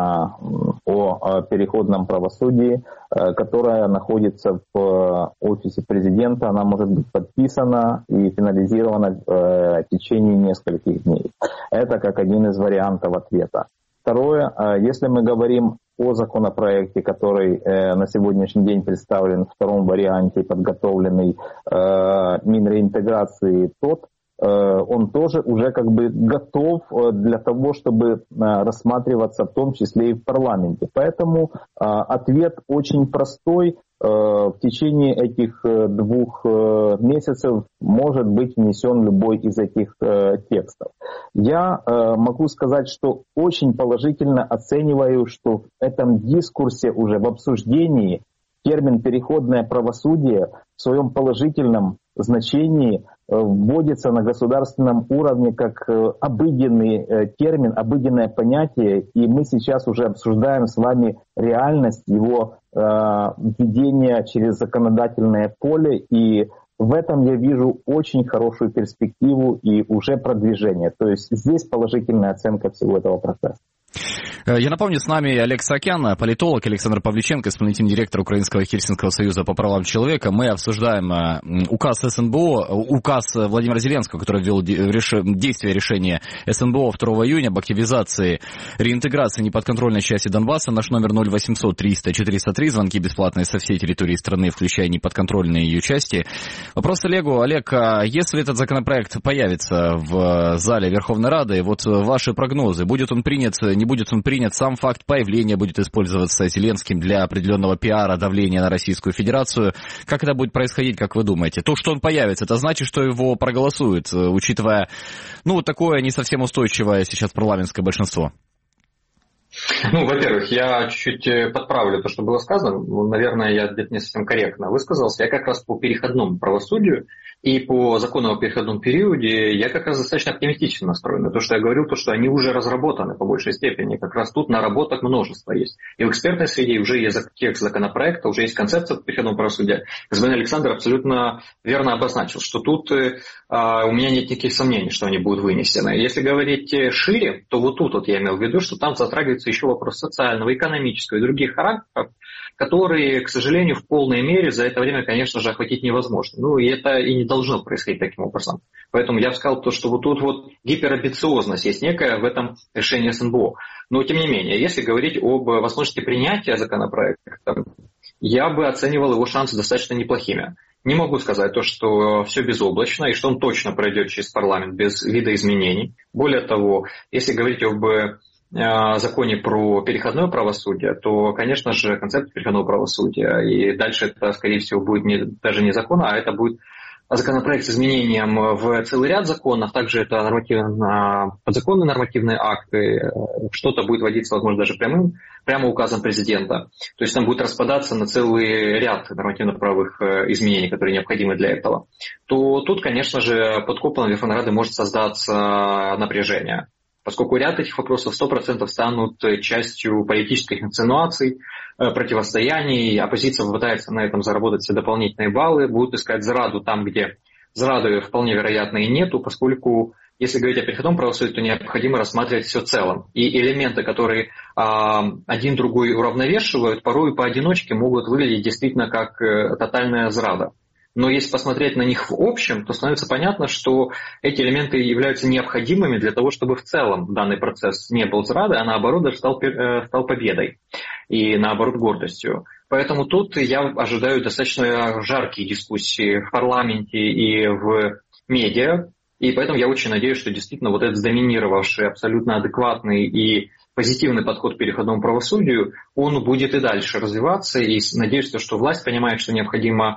L: о переходном правосудии, которая находится в офисе президента. Она может быть подписана и финализирована в течение нескольких дней. Это как один из вариантов ответа. Второе, если мы говорим о законопроекте, который на сегодняшний день представлен в втором варианте, подготовленный Минреинтеграции, тот, он тоже уже как бы готов для того, чтобы рассматриваться в том числе и в парламенте. Поэтому ответ очень простой. В течение этих двух месяцев может быть внесен любой из этих текстов. Я могу сказать, что очень положительно оцениваю, что в этом дискурсе уже в обсуждении термин «переходное правосудие» в своем положительном значении вводится на государственном уровне как обыденный термин, обыденное понятие, и мы сейчас уже обсуждаем с вами реальность его введения через законодательное поле, и в этом я вижу очень хорошую перспективу и уже продвижение. То есть здесь положительная оценка всего этого процесса.
B: Я напомню, с нами Олег Саакян, политолог, Александр Павличенко, исполнительный директор Украинского Хельсинского союза по правам человека. Мы обсуждаем указ СНБО, указ Владимира Зеленского, который ввел действие решения СНБО второго июня об активизации реинтеграции неподконтрольной части Донбасса. Наш номер ноль восемьсот триста четыреста три, звонки бесплатные со всей территории страны, включая неподконтрольные ее части. Вопрос Олегу. Олег, если этот законопроект появится в зале Верховной Рады, вот ваши прогнозы, будет он принят, не будет он принят, сам факт появления будет использоваться Зеленским для определенного пиара, давления на Российскую Федерацию. Как это будет происходить, как вы думаете? То, что он появится, это значит, что его проголосуют, учитывая, ну, такое не совсем устойчивое сейчас парламентское большинство?
M: Ну, во-первых, я чуть-чуть подправлю то, что было сказано. Ну, наверное, я где-то не совсем корректно высказался. Я как раз по переходному правосудию и по закону о переходном периоде я как раз достаточно оптимистично настроен. То, что я говорил, то, что они уже разработаны по большей степени. Как раз тут наработок множество есть. И в экспертной среде уже есть текст законопроекта, уже есть концепция переходного правосудия. Господин Александр абсолютно верно обозначил, что тут а, у меня нет никаких сомнений, что они будут вынесены. Если говорить шире, то вот тут вот я имел в виду, что там затрагивается еще вопрос социального, экономического и других характеров, которые, к сожалению, в полной мере за это время, конечно же, охватить невозможно. Ну, и это и не должно происходить таким образом. Поэтому я бы сказал, то, что вот тут вот гиперамбициозность есть некая в этом решении СНБО. Но, тем не менее, если говорить об возможности принятия законопроекта, я бы оценивал его шансы достаточно неплохими. Не могу сказать то, что все безоблачно и что он точно пройдет через парламент без видоизменений. Более того, если говорить об законе про переходное правосудие, то, конечно же, концепция переходного правосудия, и дальше это, скорее всего, будет не, даже не закон, а это будет законопроект с изменением в целый ряд законов, также это нормативно, подзаконные нормативные акты, что-то будет вводиться, возможно, даже прямым, прямо указом президента. То есть там будет распадаться на целый ряд нормативно-правовых изменений, которые необходимы для этого. То тут, конечно же, под куполом Верховной Рады может создаться напряжение, поскольку ряд этих вопросов сто процентов станут частью политических инсинуаций, противостояний. Оппозиция попытается на этом заработать все дополнительные баллы, будут искать зраду там, где зрады вполне вероятно и нету, поскольку, если говорить о переходном правосудии, то необходимо рассматривать все целым. И элементы, которые а, один другой уравновешивают, порой поодиночке могут выглядеть действительно как э, тотальная зрада. Но если посмотреть на них в общем, то становится понятно, что эти элементы являются необходимыми для того, чтобы в целом данный процесс не был зрадой, а наоборот даже стал, стал победой и наоборот гордостью. Поэтому тут я ожидаю достаточно жаркие дискуссии в парламенте и в медиа. И поэтому я очень надеюсь, что действительно вот этот доминировавший, абсолютно адекватный и позитивный подход к переходному правосудию, он будет и дальше развиваться. И надеюсь, что власть понимает, что необходима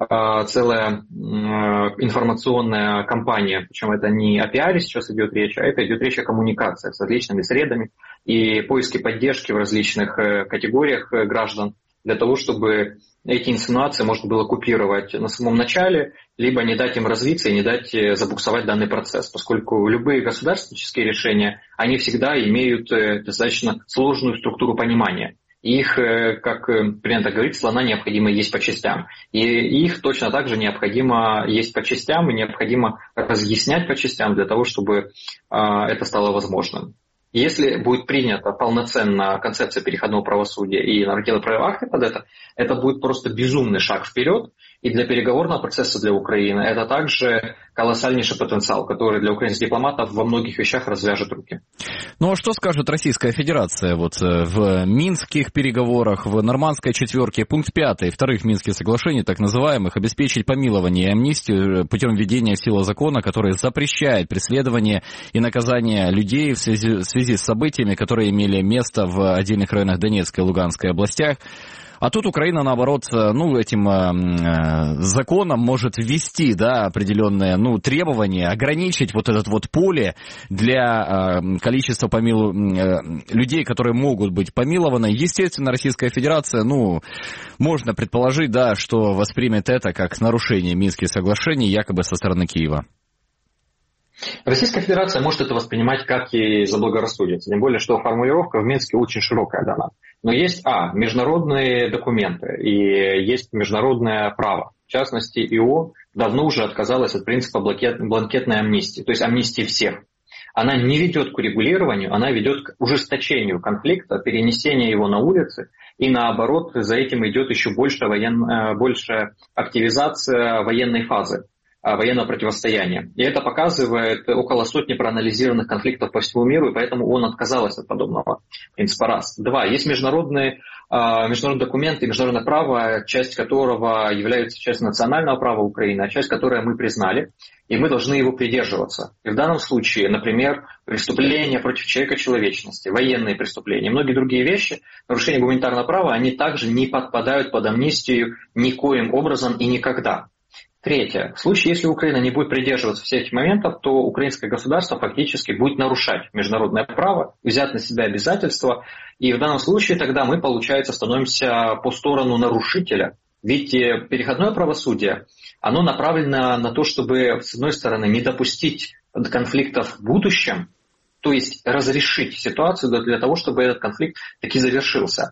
M: целая информационная кампания. Причем это не о пиаре сейчас идет речь, а это идет речь о коммуникациях с различными средами и поиске поддержки в различных категориях граждан для того, чтобы эти инсинуации можно было купировать на самом начале, либо не дать им развиться и не дать забуксовать данный процесс, поскольку любые государственнические решения, они всегда имеют достаточно сложную структуру понимания. Их, как принято говорить, слона необходимо есть по частям. И их точно так же необходимо есть по частям, и необходимо разъяснять по частям для того, чтобы это стало возможным. Если будет принята полноценная концепция переходного правосудия и нормативно-правовые акты под это, это будет просто безумный шаг вперед. И для переговорного процесса для Украины это также колоссальнейший потенциал, который для украинских дипломатов во многих вещах развяжет руки.
B: Ну а что скажет Российская Федерация вот в минских переговорах, в нормандской четверке, пункт пятый вторых Минских соглашений, так называемых, обеспечить помилование и амнистию путем введения в силу закона, который запрещает преследование и наказание людей в связи, в связи с событиями, которые имели место в отдельных районах Донецкой и Луганской областях. А тут Украина, наоборот, ну, этим э, законом может ввести, да, определенные, ну, требования, ограничить вот это вот поле для э, количества помилу... э, людей, которые могут быть помилованы. Естественно, Российская Федерация, ну, можно предположить, да, что воспримет это как нарушение Минских соглашений якобы со стороны Киева.
M: Российская Федерация может это воспринимать как и заблагорассудится, тем более, что формулировка в Минске очень широкая дана. Но есть, а, международные документы и есть международное право. В частности, ИО давно уже отказалась от принципа бланкетной амнистии, то есть амнистии всех. Она не ведет к урегулированию, она ведет к ужесточению конфликта, перенесению его на улицы, и наоборот, за этим идет еще большая, воен... большая активизация военной фазы, военного противостояния. И это показывает около сотни проанализированных конфликтов по всему миру, и поэтому он отказался от подобного принципа. Раз. Два. Есть международные, международные документы, международное право, часть которого является частью национального права Украины, а часть, которую мы признали, и мы должны его придерживаться. И в данном случае, например, преступления против человека человечности, военные преступления, многие другие вещи, нарушение гуманитарного права, они также не подпадают под амнистию никоим образом и никогда. Третье. В случае, если Украина не будет придерживаться всех этих моментов, то украинское государство фактически будет нарушать международное право, взять на себя обязательства. И в данном случае тогда мы, получается, становимся по сторону нарушителя. Ведь переходное правосудие, оно направлено на то, чтобы, с одной стороны, не допустить конфликтов в будущем, то есть разрешить ситуацию для того, чтобы этот конфликт таки завершился,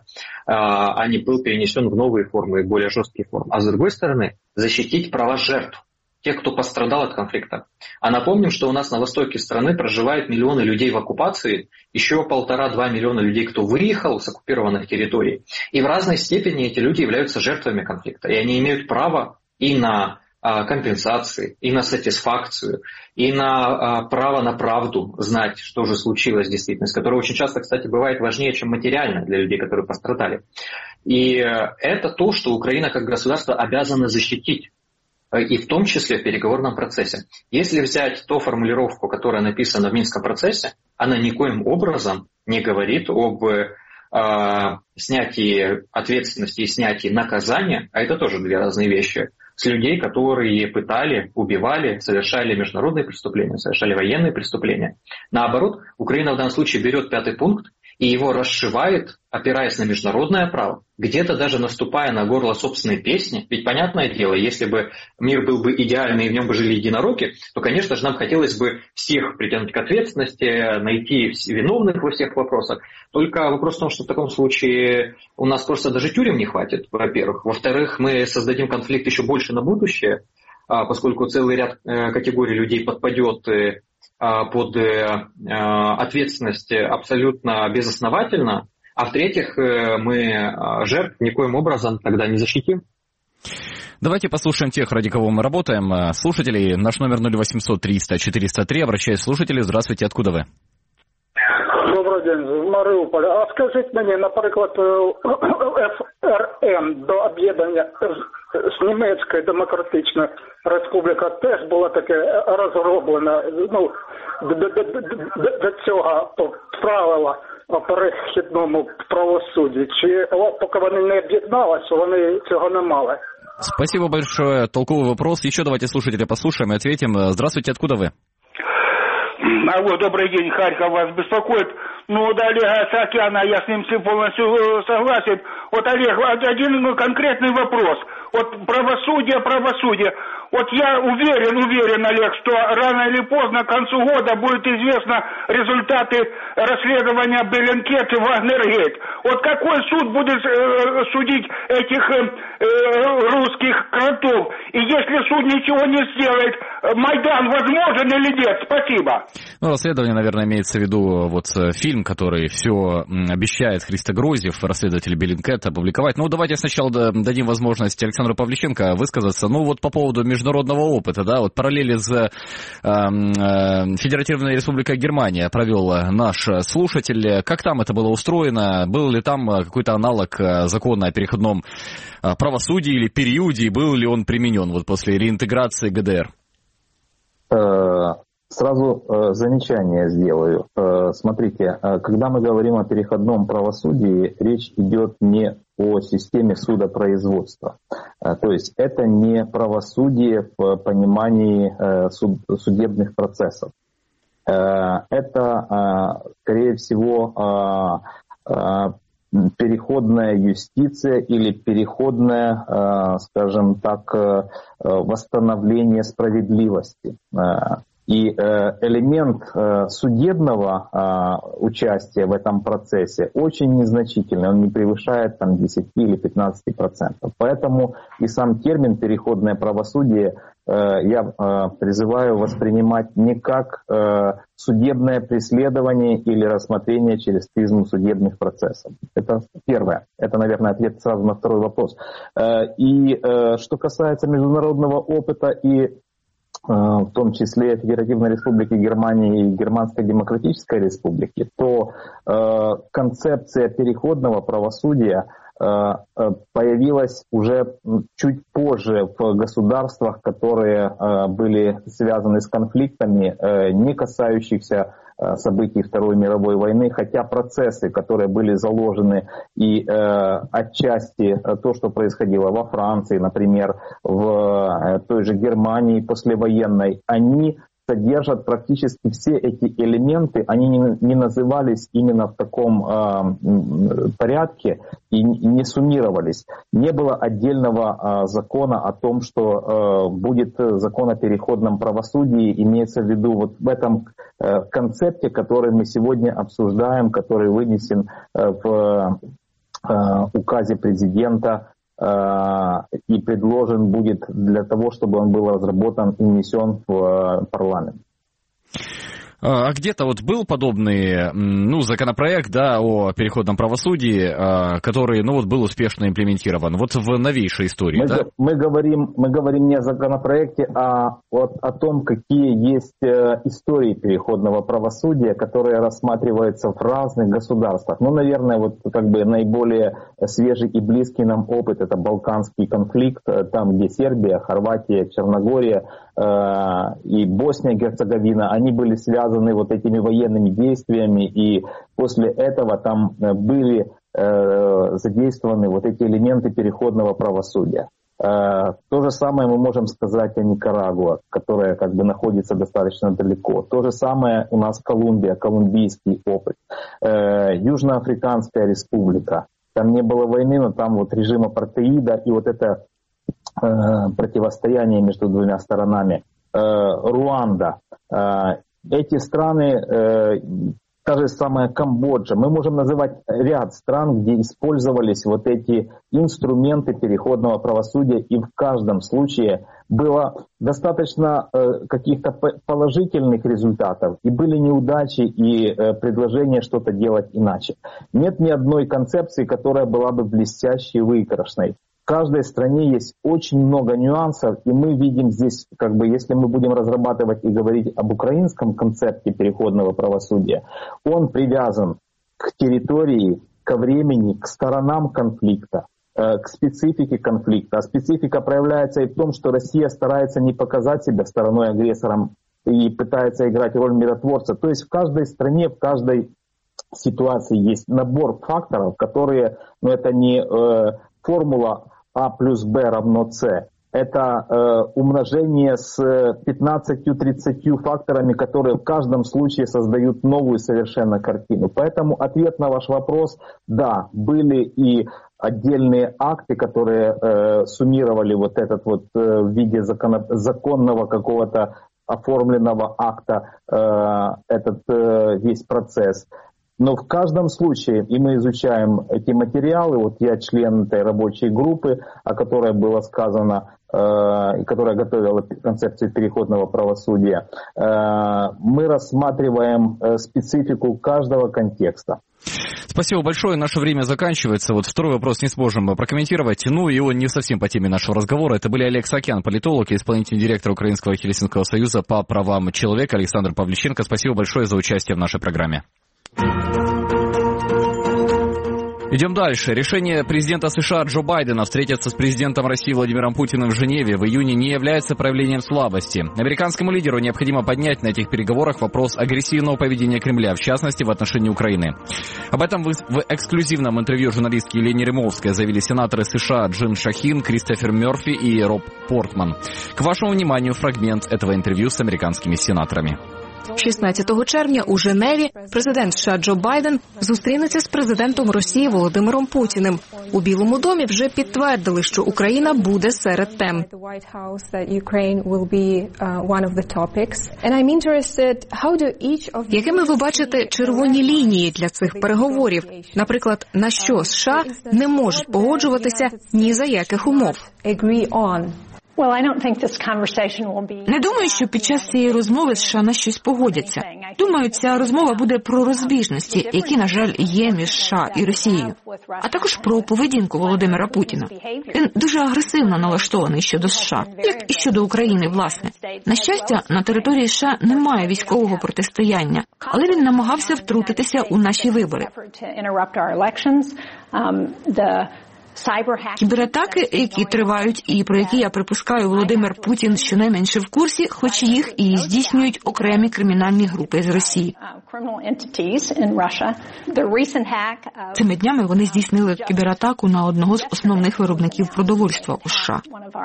M: а не был перенесен в новые формы, более жесткие формы. А с другой стороны, защитить права жертв, тех, кто пострадал от конфликта. А напомним, что у нас на востоке страны проживают миллионы людей в оккупации, еще полтора-два миллиона людей, кто выехал с оккупированных территорий. И в разной степени эти люди являются жертвами конфликта. И они имеют право и на компенсации, и на сатисфакцию, и на а, право на правду, знать, что же случилось в действительности, которое очень часто, кстати, бывает важнее, чем материально для людей, которые пострадали. И а, это то, что Украина как государство обязана защитить, а, и в том числе в переговорном процессе. Если взять ту формулировку, которая написана в Минском процессе, она никоим образом не говорит об а, снятии ответственности и снятии наказания, а это тоже две разные вещи, с людей, которые пытали, убивали, совершали международные преступления, совершали военные преступления. Наоборот, Украина в данном случае берет пятый пункт и его расшивает, опираясь на международное право, где-то даже наступая на горло собственной песни. Ведь понятное дело, если бы мир был бы идеальный и в нем бы жили единороги, то, конечно же, нам хотелось бы всех притянуть к ответственности, найти виновных во всех вопросах. Только вопрос в том, что в таком случае у нас просто даже тюрем не хватит, во-первых. Во-вторых, мы создадим конфликт еще больше на будущее, поскольку целый ряд категорий людей подпадет под ответственность абсолютно безосновательно. А в-третьих, мы жертв никоим образом тогда не защитим.
B: Давайте послушаем тех, ради кого мы работаем. Слушатели, наш номер ноль восемьсот триста четыреста три. Обращаюсь, слушатели. Здравствуйте, откуда вы?
N: Добрий день, з Маріуполя. А скажіть мені, наприклад, еф ер ем до об'єднання з Німецькою Демократичною Республікою теж було таке розроблено, ну, до, до, до, до цього правила перехідному правосудді? Чи поки вони не об'єдналися, вони цього не мали?
B: Спасибо большое. Толковый вопрос. Еще давайте слушателя послушаем и ответим. Здравствуйте, откуда вы?
O: Алло, добрый день, Харьков вас беспокоит. Ну, да, Олега Саакяна, я с ним полностью согласен. Вот, Олег, один конкретный вопрос. Вот правосудие, правосудие. Вот я уверен, уверен, Олег, что рано или поздно к концу года будут известны результаты расследования Bellingcat и Вагнергейт. Вот какой суд будет э, судить этих э, русских кротов? И если суд ничего не сделает, Майдан возможен или нет? Спасибо.
B: Ну, расследование, наверное, имеется в виду вот фильм, который все обещает Христо Грозев, расследователь Bellingcat, опубликовать. Ну, давайте сначала дадим возможность Александру Павличенко высказаться. Ну, вот по поводу международного опыта, да, вот параллели с э, э, Федеративной Республикой Германия провел наш слушатель. Как там это было устроено? Был ли там какой-то аналог закона о переходном правосудии или периоде? Был ли он применен вот после реинтеграции ГДР?
L: Сразу э, замечание сделаю. Э, смотрите, э, когда мы говорим о переходном правосудии, речь идет не о системе судопроизводства. Э, то есть это не правосудие в понимании э, суд, судебных процессов. Э, это, э, скорее всего, э, э, переходная юстиция или переходное, э, скажем так, э, восстановление справедливости. Э, И элемент судебного участия в этом процессе очень незначительный, он не превышает там, десять или пятнадцать процентов. Поэтому и сам термин «переходное правосудие» я призываю воспринимать не как судебное преследование или рассмотрение через призму судебных процессов. Это первое. Это, наверное, ответ сразу на второй вопрос. И что касается международного опыта и в том числе Федеративной Республики Германии и Германской Демократической Республики, то э, концепция переходного правосудия э, появилась уже чуть позже в государствах, которые э, были связаны с конфликтами, э, не касающихся событий Второй мировой войны, хотя процессы, которые были заложены и э, отчасти то, что происходило во Франции, например, в э, той же Германии послевоенной, они содержат практически все эти элементы, они не, не назывались именно в таком э, порядке и не суммировались. Не было отдельного э, закона о том, что э, будет закон о переходном правосудии, имеется в виду вот в этом э, концепте, который мы сегодня обсуждаем, который вынесен э, в э, указе президента и предложен будет для того, чтобы он был разработан и внесен в парламент.
B: А где-то вот был подобный, ну, законопроект, да, о переходном правосудии, который, ну, вот был успешно имплементирован. Вот в новейшей истории,
L: мы,
B: да?
L: Мы говорим, мы говорим не о законопроекте, а о, о том, какие есть истории переходного правосудия, которые рассматриваются в разных государствах. Ну, наверное, вот как бы наиболее свежий и близкий нам опыт — это Балканский конфликт, там, где Сербия, Хорватия, Черногория и Босния и Герцеговина, они были связаны вот этими военными действиями, и после этого там были э, задействованы вот эти элементы переходного правосудия. Э, то же самое мы можем сказать о Никарагуа, которая как бы находится достаточно далеко. То же самое у нас Колумбия, колумбийский опыт. Э, Южноафриканская республика. Там не было войны, но там вот режим апартеида и вот это э, противостояние между двумя сторонами. Э, Руанда. Э, Эти страны, э, та же самая Камбоджа, мы можем называть ряд стран, где использовались вот эти инструменты переходного правосудия, и в каждом случае было достаточно э, каких-то положительных результатов, и были неудачи, и э, предложения что-то делать иначе. Нет ни одной концепции, которая была бы блестящей и выигрышной. В каждой стране есть очень много нюансов, и мы видим здесь, как бы, если мы будем разрабатывать и говорить об украинском концепте переходного правосудия, он привязан к территории, ко времени, к сторонам конфликта, э, к специфике конфликта. А специфика проявляется и в том, что Россия старается не показать себя стороной агрессором и пытается играть роль миротворца. То есть в каждой стране, в каждой ситуации есть набор факторов, которые, ну, это не э, формула А плюс Б равно С. Это э, умножение с пятнадцатью-тридцатью факторами, которые в каждом случае создают новую совершенно картину. Поэтому ответ на ваш вопрос, да, были и отдельные акты, которые э, суммировали вот этот вот э, в виде закона, законного какого-то оформленного акта э, этот э, весь процесс. Но в каждом случае, и мы изучаем эти материалы, вот я член этой рабочей группы, о которой было сказано, э, которая готовила концепцию переходного правосудия, э, мы рассматриваем э, специфику каждого контекста.
B: Спасибо большое. Наше время заканчивается. Вот второй вопрос не сможем прокомментировать. Ну, и он не совсем по теме нашего разговора. Это были Олег Саакян, политолог и исполнительный директор Украинского Хельсинского союза по правам человека, Александр Павличенко. Спасибо большое за участие в нашей программе. Идем дальше. Решение президента США Джо Байдена встретиться с президентом России Владимиром Путиным в Женеве в июне не является проявлением слабости. Американскому лидеру необходимо поднять на этих переговорах вопрос агрессивного поведения Кремля, в частности, в отношении Украины. Об этом в эксклюзивном интервью журналистке Елене Римовской заявили сенаторы США Джин Шахин, Кристофер Мерфи и Роб Портман. К вашему вниманию фрагмент этого интервью с американскими сенаторами.
P: шістнадцятого червня у Женеві президент США Джо Байден зустрінеться з президентом Росії Володимиром Путіним. У Білому домі вже підтвердили, що Україна буде серед тем. Якими ви бачите червоні лінії для цих переговорів? Наприклад, на що США не можуть погоджуватися ні за яких умов?
Q: Не думаю, що під час цієї розмови США на щось погодяться. Думаю, ця розмова буде про розбіжності, які, на жаль, є між США і Росією. А також про поведінку Володимира Путіна. Він дуже агресивно налаштований щодо США, як і щодо України, власне. На щастя, на території США немає військового протистояння, але він намагався втрутитися у наші вибори. Кібератаки, які тривають і про які, я припускаю, Володимир Путін щонайменше в курсі, хоч їх і здійснюють окремі кримінальні групи з Росії. Цими днями вони здійснили кібератаку на одного з основних виробників продовольства у США.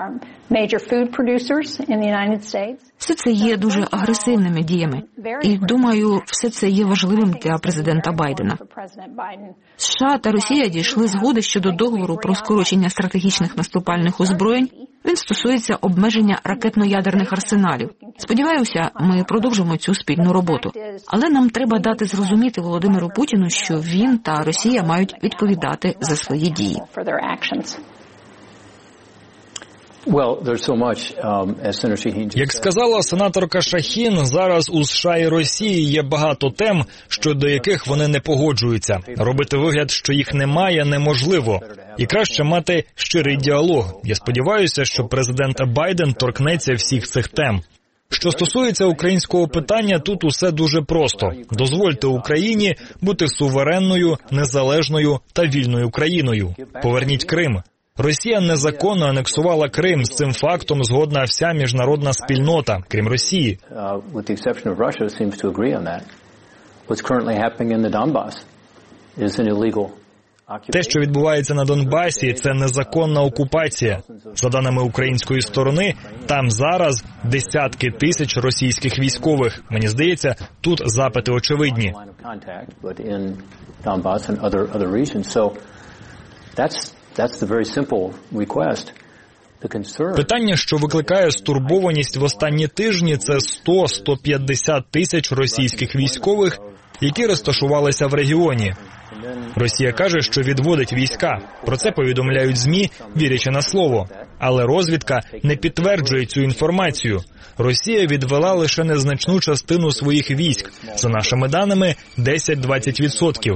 Q: Все це є дуже агресивними діями. І, думаю, все це є важливим для президента Байдена. США та Росія дійшли згоди щодо договору про скорочення стратегічних наступальних озброєнь. Він стосується обмеження ракетно-ядерних арсеналів. Сподіваюся, ми продовжимо цю спільну роботу. Але нам треба дати зрозуміти Володимиру Путіну, що він та Росія мають відповідати за свої дії.
R: Як сказала сенаторка Шахін, зараз у США і Росії є багато тем, щодо яких вони не погоджуються. Робити вигляд, що їх немає, неможливо. І краще мати щирий діалог. Я сподіваюся, що президент Байден торкнеться всіх цих тем. Що стосується українського питання, тут усе дуже просто. Дозвольте Україні бути суверенною, незалежною та вільною країною. Поверніть Крим. Росія незаконно анексувала Крим. З цим фактом згодна вся міжнародна спільнота, крім Росії. Те, що відбувається на Донбасі, це незаконна окупація. За даними української сторони, там зараз десятки тисяч російських військових. Мені здається, тут запити очевидні. Питання, що викликає стурбованість в останні тижні, це сто - сто п'ятдесят тисяч російських військових, які розташувалися в регіоні. Росія каже, що відводить війська. Про це повідомляють ЗМІ, вірячи на слово. Але розвідка не підтверджує цю інформацію. Росія відвела лише незначну частину своїх військ. За нашими даними, десять-двадцять відсотків.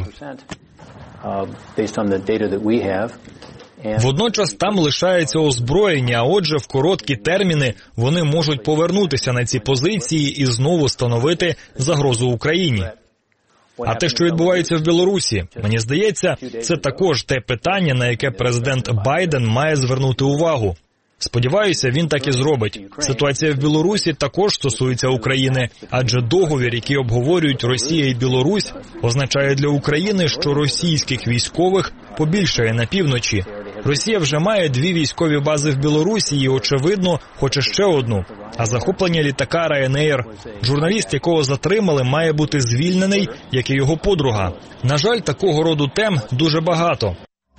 R: Водночас там лишається озброєння, а отже, в короткі терміни вони можуть повернутися на ці позиції і знову становити загрозу Україні. А те, що відбувається в Білорусі, мені здається, це також те питання, на яке президент Байден має звернути увагу. Сподіваюся, він так і зробить. Ситуація в Білорусі також стосується України, адже договір, який обговорюють Росія і Білорусь, означає для України, що російських військових побільшає на півночі. Росія вже має дві військові бази в Білорусі і, очевидно, хоче ще одну. А захоплення літака Ryanair, журналіст, якого затримали, має бути звільнений, як і його подруга. На жаль, такого роду тем дуже багато.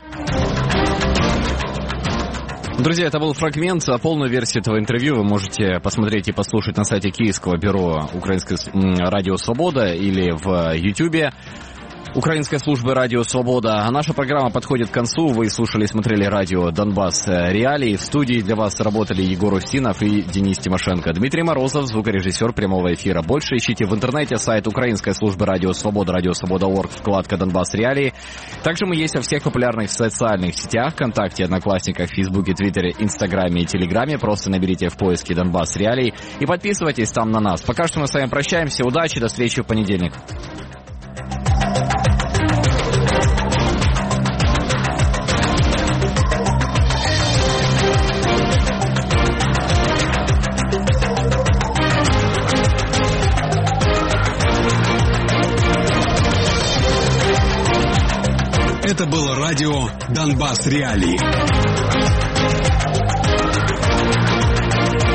B: Друзья, это был фрагмент. Полную версию этого интервью вы можете посмотреть и послушать на сайте Киевского бюро Украинской радио «Свобода» или в Ютубе Украинской службы «Радио Свобода». А наша программа подходит к концу. Вы слушали и смотрели радио «Донбасс Реалии». В студии для вас работали Егор Устинов и Денис Тимошенко. Дмитрий Морозов, звукорежиссер прямого эфира. Больше ищите в интернете сайт Украинской службы «Радио Свобода», радиосвобода точка орг, вкладка «Донбасс Реалии». Также мы есть во всех популярных социальных сетях: ВКонтакте, Одноклассниках, Фейсбуке, Твиттере, Инстаграме и Телеграме. Просто наберите в поиске «Донбасс Реалии» и подписывайтесь там на нас. Пока что мы с вами прощаемся. Удачи, до встречи в понедельник.
C: Это было радио «Донбасс Реалии».